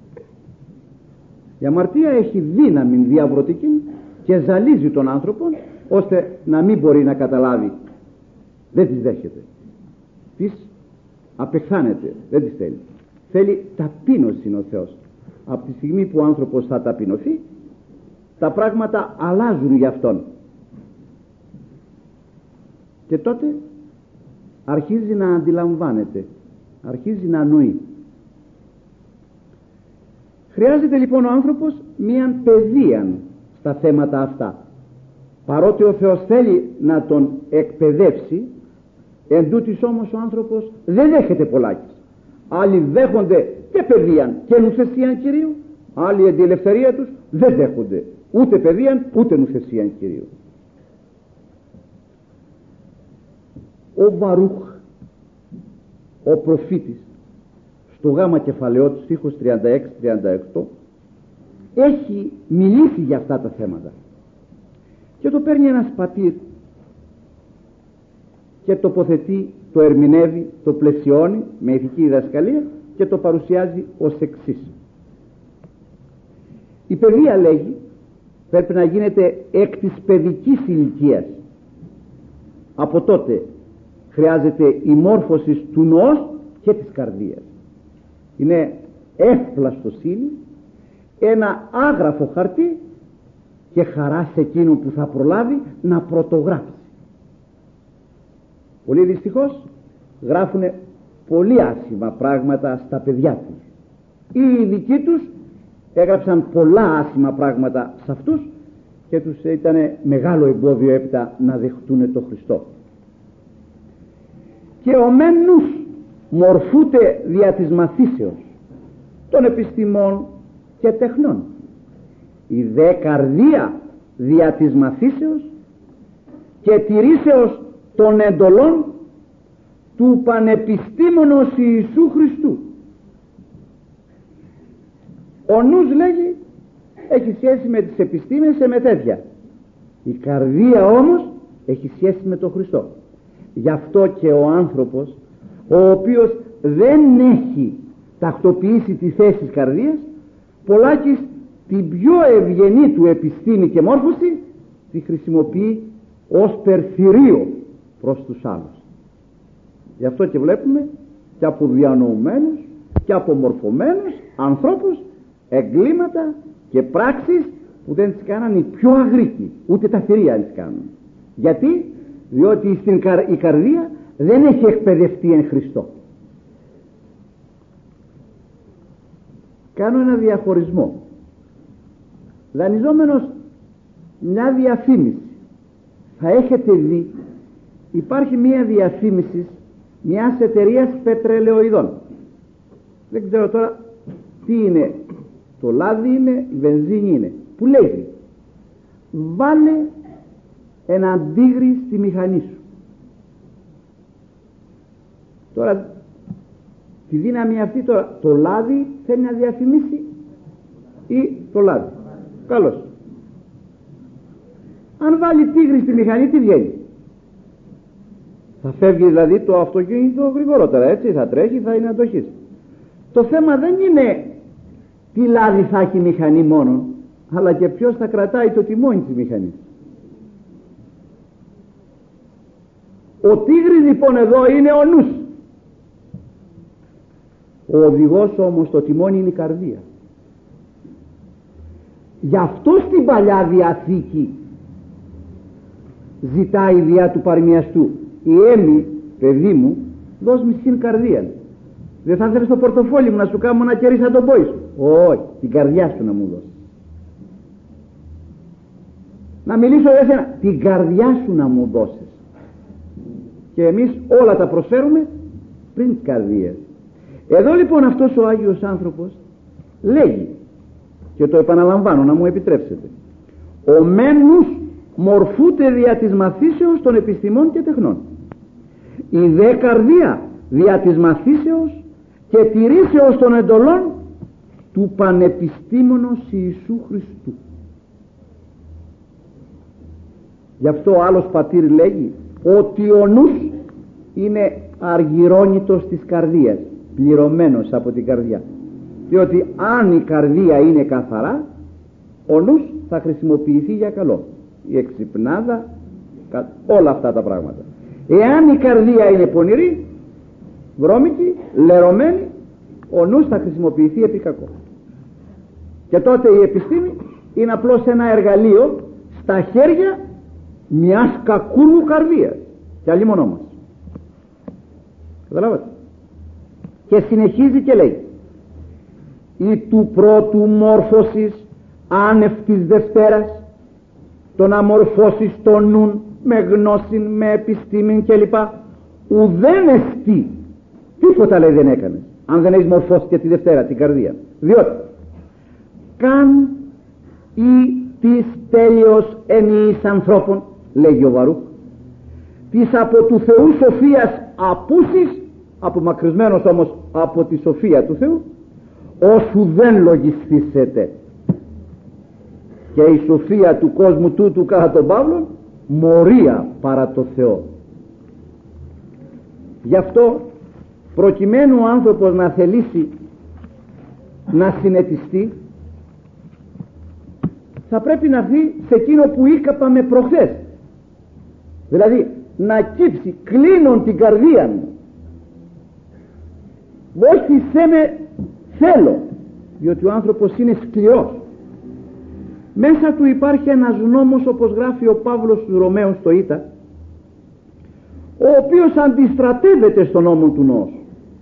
Η αμαρτία έχει δύναμη διαβρωτική και ζαλίζει τον άνθρωπο ώστε να μην μπορεί να καταλάβει, δεν τις δέχεται, τις απεχθάνεται, δεν τις θέλει. Θέλει ταπείνωση ο Θεός. Από τη στιγμή που ο άνθρωπος θα ταπεινωθεί, τα πράγματα αλλάζουν για αυτόν και τότε αρχίζει να αντιλαμβάνεται, αρχίζει να νοεί. Χρειάζεται λοιπόν ο άνθρωπος μία παιδεία στα θέματα αυτά. Παρότι ο Θεός θέλει να τον εκπαιδεύσει, εν τούτοις όμως ο άνθρωπος δεν δέχεται πολλάκις. Άλλοι δέχονται και παιδείαν και νουθεσίαν Κυρίου, άλλοι εν τη ελευθερία τους δεν δέχονται ούτε παιδείαν ούτε νουθεσίαν Κυρίου. Ο Μπαρούχ, ο προφήτης, στο γάμα κεφαλαιό του στίχους τριάντα έξι τριάντα επτά, έχει μιλήσει για αυτά τα θέματα και το παίρνει ένας πατήρ και τοποθετεί, το ερμηνεύει, το πλαισιώνει με ηθική διδασκαλία και το παρουσιάζει ως εξής. Η παιδεία, λέγει, πρέπει να γίνεται εκ της παιδικής ηλικίας. Από τότε χρειάζεται η μόρφωση του νοός και της καρδίας. Είναι εύπλαστο ύλη, ένα άγραφο χαρτί και χαρά σε εκείνο που θα προλάβει να πρωτογράψει. Πολύ δυστυχώς γράφουν πολύ άσχημα πράγματα στα παιδιά τους. Οι δικοί τους έγραψαν πολλά άσχημα πράγματα σε αυτούς και τους ήταν μεγάλο εμπόδιο έπειτα να δεχτούν το Χριστό. Και ο μεν νους μορφούται δια της μαθήσεως των επιστημών και τεχνών, η δε καρδία δια της μαθήσεως και τηρήσεως των εντολών του Πανεπιστήμονος Ιησού Χριστού. Ο νους, λέγει, έχει σχέση με τις επιστήμες και με τέτοια. Η καρδία όμως έχει σχέση με τον Χριστό. Γι' αυτό και ο άνθρωπος, ο οποίος δεν έχει τακτοποιήσει τη θέση της καρδίας, πολλάκις την πιο ευγενή του επιστήμη και μόρφωση τη χρησιμοποιεί ως περθυρίο προς τους άλλους. Γι' αυτό και βλέπουμε και από διανοουμένους και από μορφωμένους ανθρώπους εγκλήματα και πράξεις που δεν τις κάναν οι πιο αγρίκοι, ούτε τα θηρία τις κάνουν. Γιατί? Διότι στην καρ... η καρδία δεν έχει εκπαιδευτεί εν Χριστώ. Κάνω ένα διαχωρισμό. Δανειζόμενος μια διαφήμιση, θα έχετε δει, υπάρχει μια διαφήμιση μιας εταιρείας πετρελαιοειδών. Δεν ξέρω τώρα τι είναι, το λάδι είναι, η βενζίνη είναι, που λέει βάλε ένα αντίγρι στη μηχανή σου. Τώρα τη δύναμη αυτή, τώρα το λάδι θέλει να διαφημίσει ή το λάδι? Καλώς. Αν βάλει τίγρη στη μηχανή, τι βγαίνει? Θα φεύγει δηλαδή το αυτοκίνητο γρηγορότερα, έτσι, θα τρέχει, θα είναι αντοχής. Το θέμα δεν είναι τι λάδι θα έχει η μηχανή μόνο, αλλά και ποιος θα κρατάει το τιμόνι της μηχανής. Ο τίγρης λοιπόν εδώ είναι ο νους. Ο οδηγός όμως, το τιμόνι είναι η καρδία. Γι' αυτό στην Παλιά Διαθήκη ζητάει διά του παροιμιαστού, η έμη, παιδί μου, δώσ' μη στην καρδία. Δεν θα θέλεις το πορτοφόλι μου να σου κάνω ένα κερί σαν τον πόη σου? Όχι, την καρδιά σου να μου δώσεις. Να μιλήσω για σένα, την καρδιά σου να μου δώσεις. Και εμείς όλα τα προσφέρουμε πριν τις καρδίες. Εδώ λοιπόν αυτός ο Άγιος άνθρωπος λέγει, και το επαναλαμβάνω να μου επιτρέψετε, ο μένους μορφούται δια της μαθήσεως των επιστημών και τεχνών, η δε καρδία δια της μαθήσεως και τηρήσεως των εντολών του Πανεπιστήμονος Ιησού Χριστού. Γι' αυτό ο άλλος πατήρ λέγει ότι ο νους είναι αργυρώνητος της καρδίας, πληρωμένος από την καρδιά, διότι αν η καρδία είναι καθαρά, ο νους θα χρησιμοποιηθεί για καλό, η εξυπνάδα, όλα αυτά τα πράγματα. Εάν η καρδία είναι πονηρή, βρώμικη, λερωμένη, ο νους θα χρησιμοποιηθεί επί κακό. Και τότε η επιστήμη είναι απλώς ένα εργαλείο στα χέρια μιας κακούρου καρδίας, και αλλή μονό μας. Καταλάβατε? Και συνεχίζει και λέει, η του πρώτου μόρφωσης άνευ της Δευτέρας, το να μορφώσεις τον νουν με γνώση, με επιστήμη κλπ, ουδέν εστί. Τίποτα λέει δεν έκανες αν δεν έχεις μορφώσει και τη Δευτέρα, την καρδία. Διότι καν ή της τέλειος ενιής ανθρώπων, λέγει ο Βαρούχ, της από του Θεού σοφίας απούσης, απομακρυσμένος όμως από τη σοφία του Θεού, όσου δεν λογιστήσετε. Και η σοφία του κόσμου τούτου κατά τον Παύλο μορία παρά το Θεό. Γι' αυτό προκειμένου ο άνθρωπος να θελήσει να συνετιστεί, θα πρέπει να δει σε εκείνο που ήκαπαμε προχθές, δηλαδή να κύψει, κλείνον την καρδία μου, βοήθησέ με, θέλω, διότι ο άνθρωπος είναι σκληρός. Μέσα του υπάρχει ένας νόμος, όπως γράφει ο Παύλος στους Ρωμαίους στο Ήτα, ο οποίος αντιστρατεύεται στον νόμο του νόου.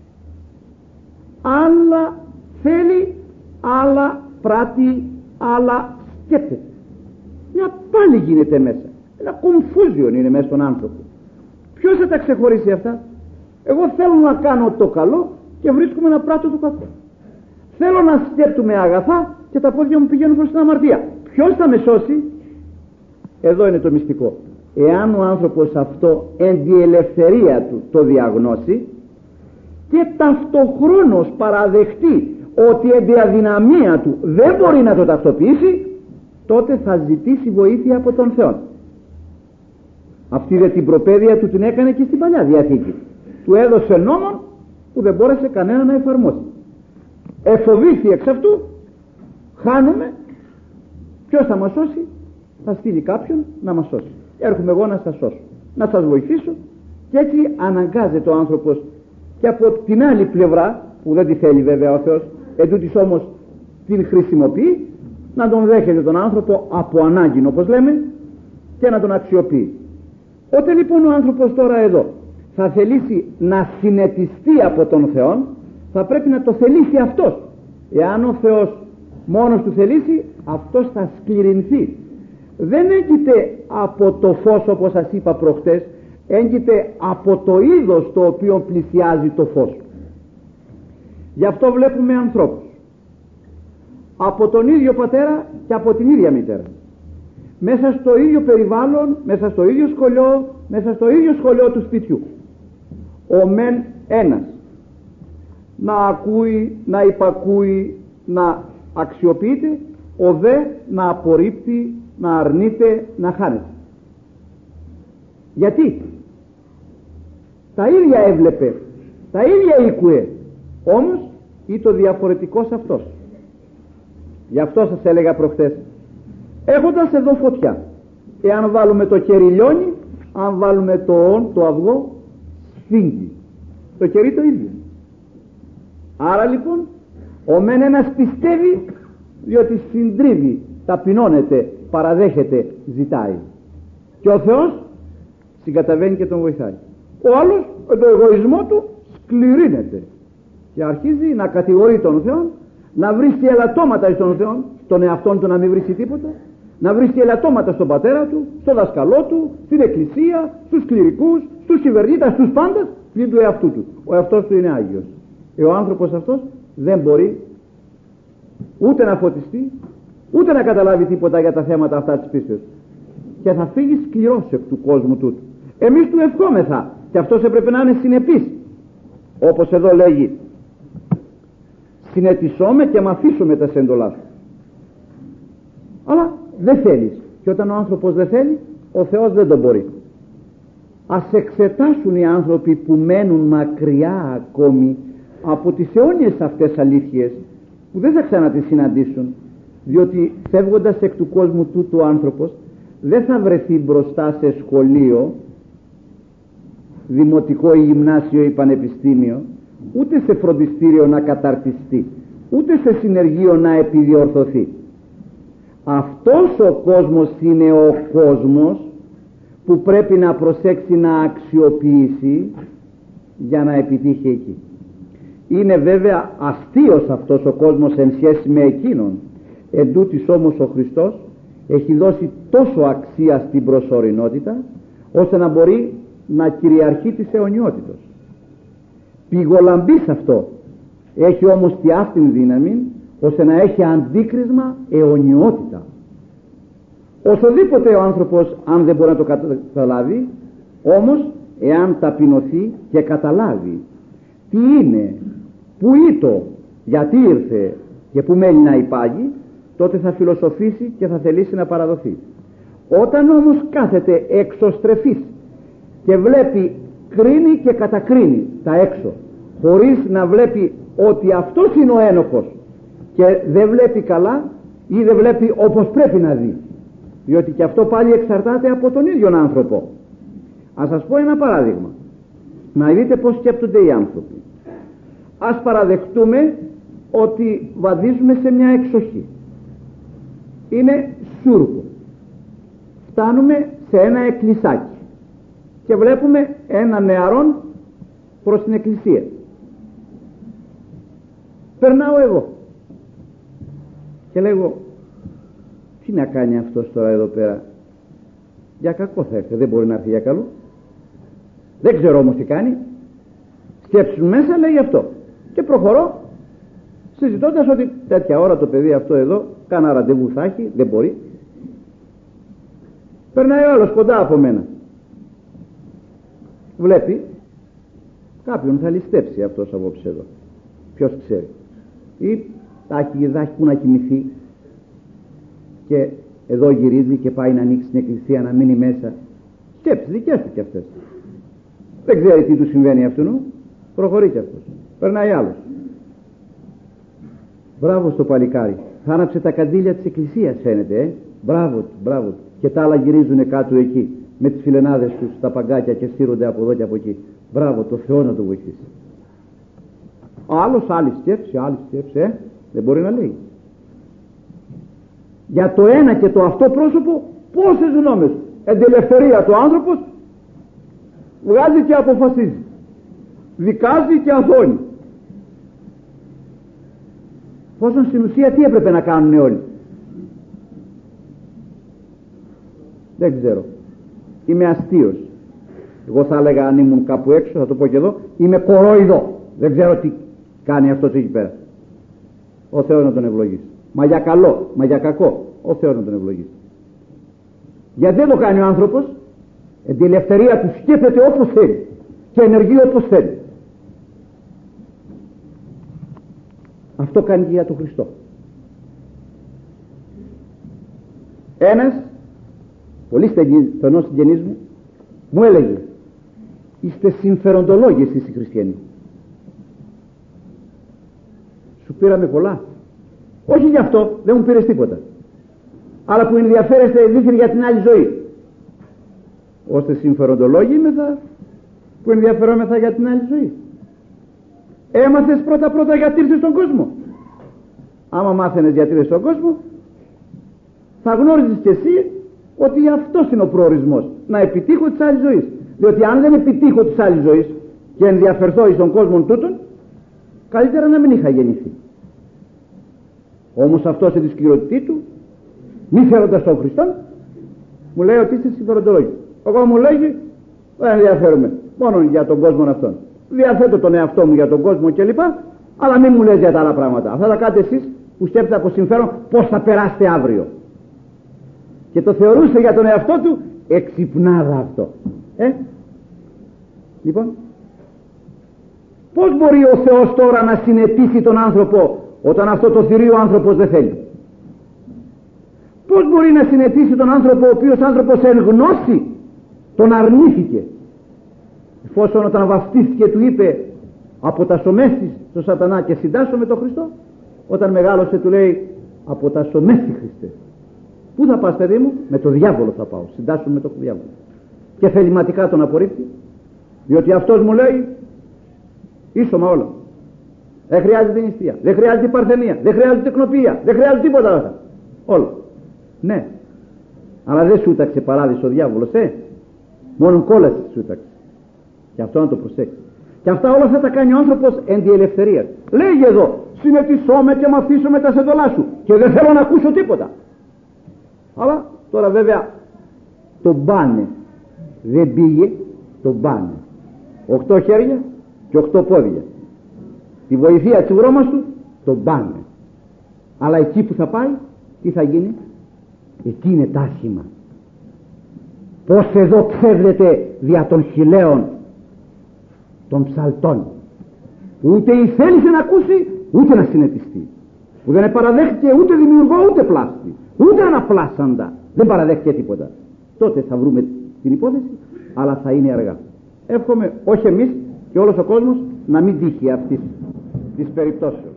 Άλλα θέλει, άλλα πράττει, άλλα σκέπτεται. Μια πάλι γίνεται μέσα, ένα confusion είναι μέσα στον άνθρωπο. Ποιος θα τα ξεχωρίσει αυτά? Εγώ θέλω να κάνω το καλό και βρίσκομαι να πράττω το κακό. Θέλω να σκέπτομαι αγαθά και τα πόδια μου πηγαίνουν προς την αμαρτία. Ποιος θα με σώσει? Εδώ είναι το μυστικό. Εάν ο άνθρωπος αυτό εν τη ελευθερία του το διαγνώσει και ταυτοχρόνως παραδεχτεί ότι εν τη αδυναμία του δεν μπορεί να το ταυτοποιήσει, τότε θα ζητήσει βοήθεια από τον Θεό. Αυτή δε την προπαίδεια του την έκανε και στην Παλιά Διαθήκη. Του έδωσε νόμον που δεν μπόρεσε κανένα να εφαρμόσει. Εφοβήθη εξ αυτού, χάνουμε, ποιος θα μας σώσει? Θα στείλει κάποιον να μας σώσει. Έρχομαι εγώ να σας σώσω, να σας βοηθήσω. Και έτσι αναγκάζεται ο άνθρωπος, και από την άλλη πλευρά, που δεν τη θέλει βέβαια ο Θεός, εντούτοις όμως την χρησιμοποιεί, να τον δέχεται τον άνθρωπο από ανάγκη, όπως λέμε, και να τον αξιοποιεί. Όταν λοιπόν ο άνθρωπος τώρα εδώ θα θελήσει να συνετιστεί από τον Θεό, θα πρέπει να το θελήσει αυτός. Εάν ο Θεός μόνος του θελήσει, αυτός θα σκληρινθεί. Δεν έγκυται από το φως, όπως σας είπα προχτές, έγκυται από το είδος το οποίο πλησιάζει το φως. Γι' αυτό βλέπουμε ανθρώπους από τον ίδιο πατέρα και από την ίδια μητέρα, μέσα στο ίδιο περιβάλλον, μέσα στο ίδιο σχολείο, μέσα στο ίδιο σχολείο του σπιτιού. Ο μεν ένας να ακούει, να υπακούει, να αξιοποιείται, ο δε να απορρίπτει, να αρνείται, να χάνεται. Γιατί? Τα ίδια έβλεπε, τα ίδια ήκουε, όμως ή το διαφορετικός αυτός. Γι' αυτό σας έλεγα προχθές, έχοντας εδώ φωτιά, εάν βάλουμε το κερί λιώνει, αν βάλουμε το όν, το αυγό, σφίγγει. Το κερί το ίδιο. Άρα λοιπόν ο μεν ένας πιστεύει, διότι συντρίβει, ταπεινώνεται, παραδέχεται, ζητάει, και ο Θεός συγκαταβαίνει και τον βοηθάει. Ο άλλος με το εγωισμό του σκληρύνεται και αρχίζει να κατηγορεί τον Θεό, να βρίσκει ελαττώματα στον Θεό, στον εαυτόν του να μην βρίσκει τίποτα, να βρίσκει ελαττώματα στον πατέρα του, στον δασκαλό του, στην εκκλησία, στους κληρικούς, στους κυβερνήτες, στους πάντες, πλην του εαυτού του. Ο εαυτός του είναι Άγιος. Ε, ο άνθρωπος αυτός δεν μπορεί ούτε να φωτιστεί, ούτε να καταλάβει τίποτα για τα θέματα αυτά της πίστεως, και θα φύγει σκληρός εκ του κόσμου τούτου. Εμείς του ευχόμεθα, και αυτός έπρεπε να είναι συνεπής, όπως εδώ λέγει, συνετισώμε και μαθήσουμε τα σέντολά σου. Αλλά δεν θέλεις, και όταν ο άνθρωπος δεν θέλει, ο Θεός δεν τον μπορεί. Ας εξετάσουν οι άνθρωποι που μένουν μακριά ακόμη από τις αιώνιες αυτές αλήθειες, που δεν θα ξανά τις συναντήσουν, διότι φεύγοντας εκ του κόσμου τούτου ο άνθρωπος δεν θα βρεθεί μπροστά σε σχολείο, δημοτικό ή γυμνάσιο ή πανεπιστήμιο, ούτε σε φροντιστήριο να καταρτιστεί, ούτε σε συνεργείο να επιδιορθωθεί. Αυτός ο κόσμος είναι ο κόσμος που πρέπει να προσέξει να αξιοποιήσει για να επιτύχει εκεί. Είναι βέβαια αστείος αυτός ο κόσμος εν σχέση με εκείνον. Εν τούτοις όμως ο Χριστός έχει δώσει τόσο αξία στην προσωρινότητα, ώστε να μπορεί να κυριαρχεί της αιωνιότητος. Πηγολαμπής αυτό, έχει όμως τη αυτήν δύναμη, ώστε να έχει αντίκρισμα αιωνιότητα. Οσοδήποτε ο άνθρωπος, αν δεν μπορεί να το καταλάβει, όμως εάν ταπεινωθεί και καταλάβει τι είναι, που ήτο, γιατί ήρθε και που μένει να υπάγει, τότε θα φιλοσοφήσει και θα θελήσει να παραδοθεί. Όταν όμως κάθεται εξωστρεφής και βλέπει, κρίνει και κατακρίνει τα έξω, χωρίς να βλέπει ότι αυτός είναι ο ένοχος και δεν βλέπει καλά ή δεν βλέπει όπως πρέπει να δει, διότι και αυτό πάλι εξαρτάται από τον ίδιο άνθρωπο. Ας σας πω ένα παράδειγμα, να δείτε πως σκέπτονται οι άνθρωποι. Ας παραδεχτούμε ότι βαδίζουμε σε μια εξοχή, είναι σούρκο, φτάνουμε σε ένα εκκλησάκι και βλέπουμε ένα νεαρόν προς την εκκλησία. Περνάω εγώ και λέγω, τι να κάνει αυτός τώρα εδώ πέρα, για κακό θα έρθει, δεν μπορεί να έρθει για καλό, δεν ξέρω όμως τι κάνει, σκέψου μέσα λέει αυτό, και προχωρώ συζητώντας ότι τέτοια ώρα το παιδί αυτό εδώ κάνα ραντεβού θα έχει, δεν μπορεί. Περνάει ο άλλος κοντά από μένα, βλέπει κάποιον θα ληστέψει αυτός απόψε εδώ, ποιος ξέρει, ή θα έχει, θα έχει που να κοιμηθεί και εδώ γυρίζει και πάει να ανοίξει την εκκλησία, να μείνει μέσα. Σκέψεις δικές του κι αυτές. Δεν ξέρει τι του συμβαίνει αυτού, προχωρεί κι αυτός, περνάει άλλος. Μπράβο στο παλικάρι, θάναψε τα καντήλια της εκκλησίας, φαίνεται, ε? Μπράβο του, μπράβο του. Και τα άλλα γυρίζουν κάτω εκεί με τις φιλενάδες τους τα παγκάκια και στήρονται από εδώ και από εκεί. Μπράβο, το Θεό να το βοηθήσει. Άλλος άλλη σκέψη, άλλη σκέψη, ε? Δεν μπορεί να λέει. Για το ένα και το αυτό πρόσωπο πόσες γνώμες. Εν τη ελευθερία του άνθρωπος βγάζει και αποφασίζει, δικάζει και αθώνει. Πόσον στην ουσία τι έπρεπε να κάνουν όλοι? Δεν ξέρω, είμαι αστείος. Εγώ θα έλεγα, αν ήμουν κάπου έξω, θα το πω και εδώ, είμαι κορόιδο. Δεν ξέρω τι κάνει αυτός εκεί πέρα. Ο Θεός να τον ευλογήσει. Μα για καλό, μα για κακό, ο Θεός να τον ευλογήσει. Γιατί δεν το κάνει ο άνθρωπος? Εν τη ελευθερία του σκέφτεται όπως θέλει και ενεργεί όπως θέλει. Αυτό κάνει και για τον Χριστό. Ένας πολύ στενός συγγενής μου μου έλεγε, είστε συμφεροντολόγοι εσείς οι χριστιανοί. Σου πήραμε πολλά. Όχι γι' αυτό, δεν μου πήρες τίποτα, αλλά που ενδιαφέρεστε δίθεν για την άλλη ζωή. Ώστε συμφεροντολόγοι είμεθα που ενδιαφερόμεθα για την άλλη ζωή. Έμαθες πρώτα πρώτα γιατί ήρθες στον κόσμο. Άμα μάθαινες γιατί ήρθες στον κόσμο, θα γνώριζες κι εσύ ότι αυτός είναι ο προορισμός, να επιτύχω της άλλης ζωής. Διότι αν δεν επιτύχω της άλλης ζωής και ενδιαφερθώ εις τον κόσμο τούτον, καλύτερα να μην είχα γεννηθεί. Όμως αυτός σε τη σκληρότητή του, μη φέροντας τον Χριστόν, μου λέει ότι είστε συμφεροντολόγοι. Εγώ μου λέγει, δεν ενδιαφέρομαι μόνο για τον κόσμο αυτόν. Διαθέτω τον εαυτό μου για τον κόσμο κλπ. Αλλά μην μου λες για τα άλλα πράγματα. Αυτά τα κάνετε εσείς που σκέφτεται από συμφέρον πώς θα περάσετε αύριο. Και το θεωρούσε για τον εαυτό του εξυπνάδα αυτό. Ε? Λοιπόν, πώς μπορεί ο Θεός τώρα να συνετίσει τον άνθρωπο όταν αυτό το θηρίο άνθρωπος δεν θέλει? Πώς μπορεί να συνετίσει τον άνθρωπο ο οποίος άνθρωπος εν γνώση τον αρνήθηκε, εφόσον όταν βαφτίστηκε του είπε από τα σωμέστη στο σατανά και συντάσσω με τον Χριστό? Όταν μεγάλωσε του λέει από τα σωμέστη Χριστέ. Πού θα πας παιδί μου? Με το διάβολο θα πάω, συντάσσω με τον διάβολο. Και θεληματικά τον απορρίπτει, διότι αυτός μου λέει ίσωμα όλα. Δεν χρειάζεται νηστεία, δεν χρειάζεται παρθενία, δεν χρειάζεται τεκνοποιία, δεν χρειάζεται τίποτα αυτά. Όλα. Ναι, αλλά δεν σου τάξε παράδεισο ο διάβολος, ε. Μόνον κόλαση σου τάξε. Και αυτό να το προσέξει. Και αυτά όλα θα τα κάνει ο άνθρωπος εν τη ελευθερία. Λέγει εδώ, συνετισώμε και μαθήσω με τα σεντολά σου και δεν θέλω να ακούσω τίποτα. Αλλά τώρα βέβαια τον μπάνε. Δεν πήγε, τον μπάνε. Οχτώ χέρια και οχτώ πόδια. Τη βοηθεία της βρώμας του τον μπάνε. Αλλά εκεί που θα πάει, τι θα γίνει? Εκεί είναι τα άσχημα. Πως εδώ ξέβρεται δια των χιλέων των ψαλτών, που ούτε θέλησε να ακούσει ούτε να συνετιστεί, που δεν παραδέχτηκε ούτε δημιουργό ούτε πλάστη ούτε αναπλάσαντα, δεν παραδέχτηκε τίποτα. Τότε θα βρούμε την υπόθεση, αλλά θα είναι αργά. Εύχομαι όχι εμείς και όλος ο κόσμος να μην τύχει αυτής της περιπτώσεως.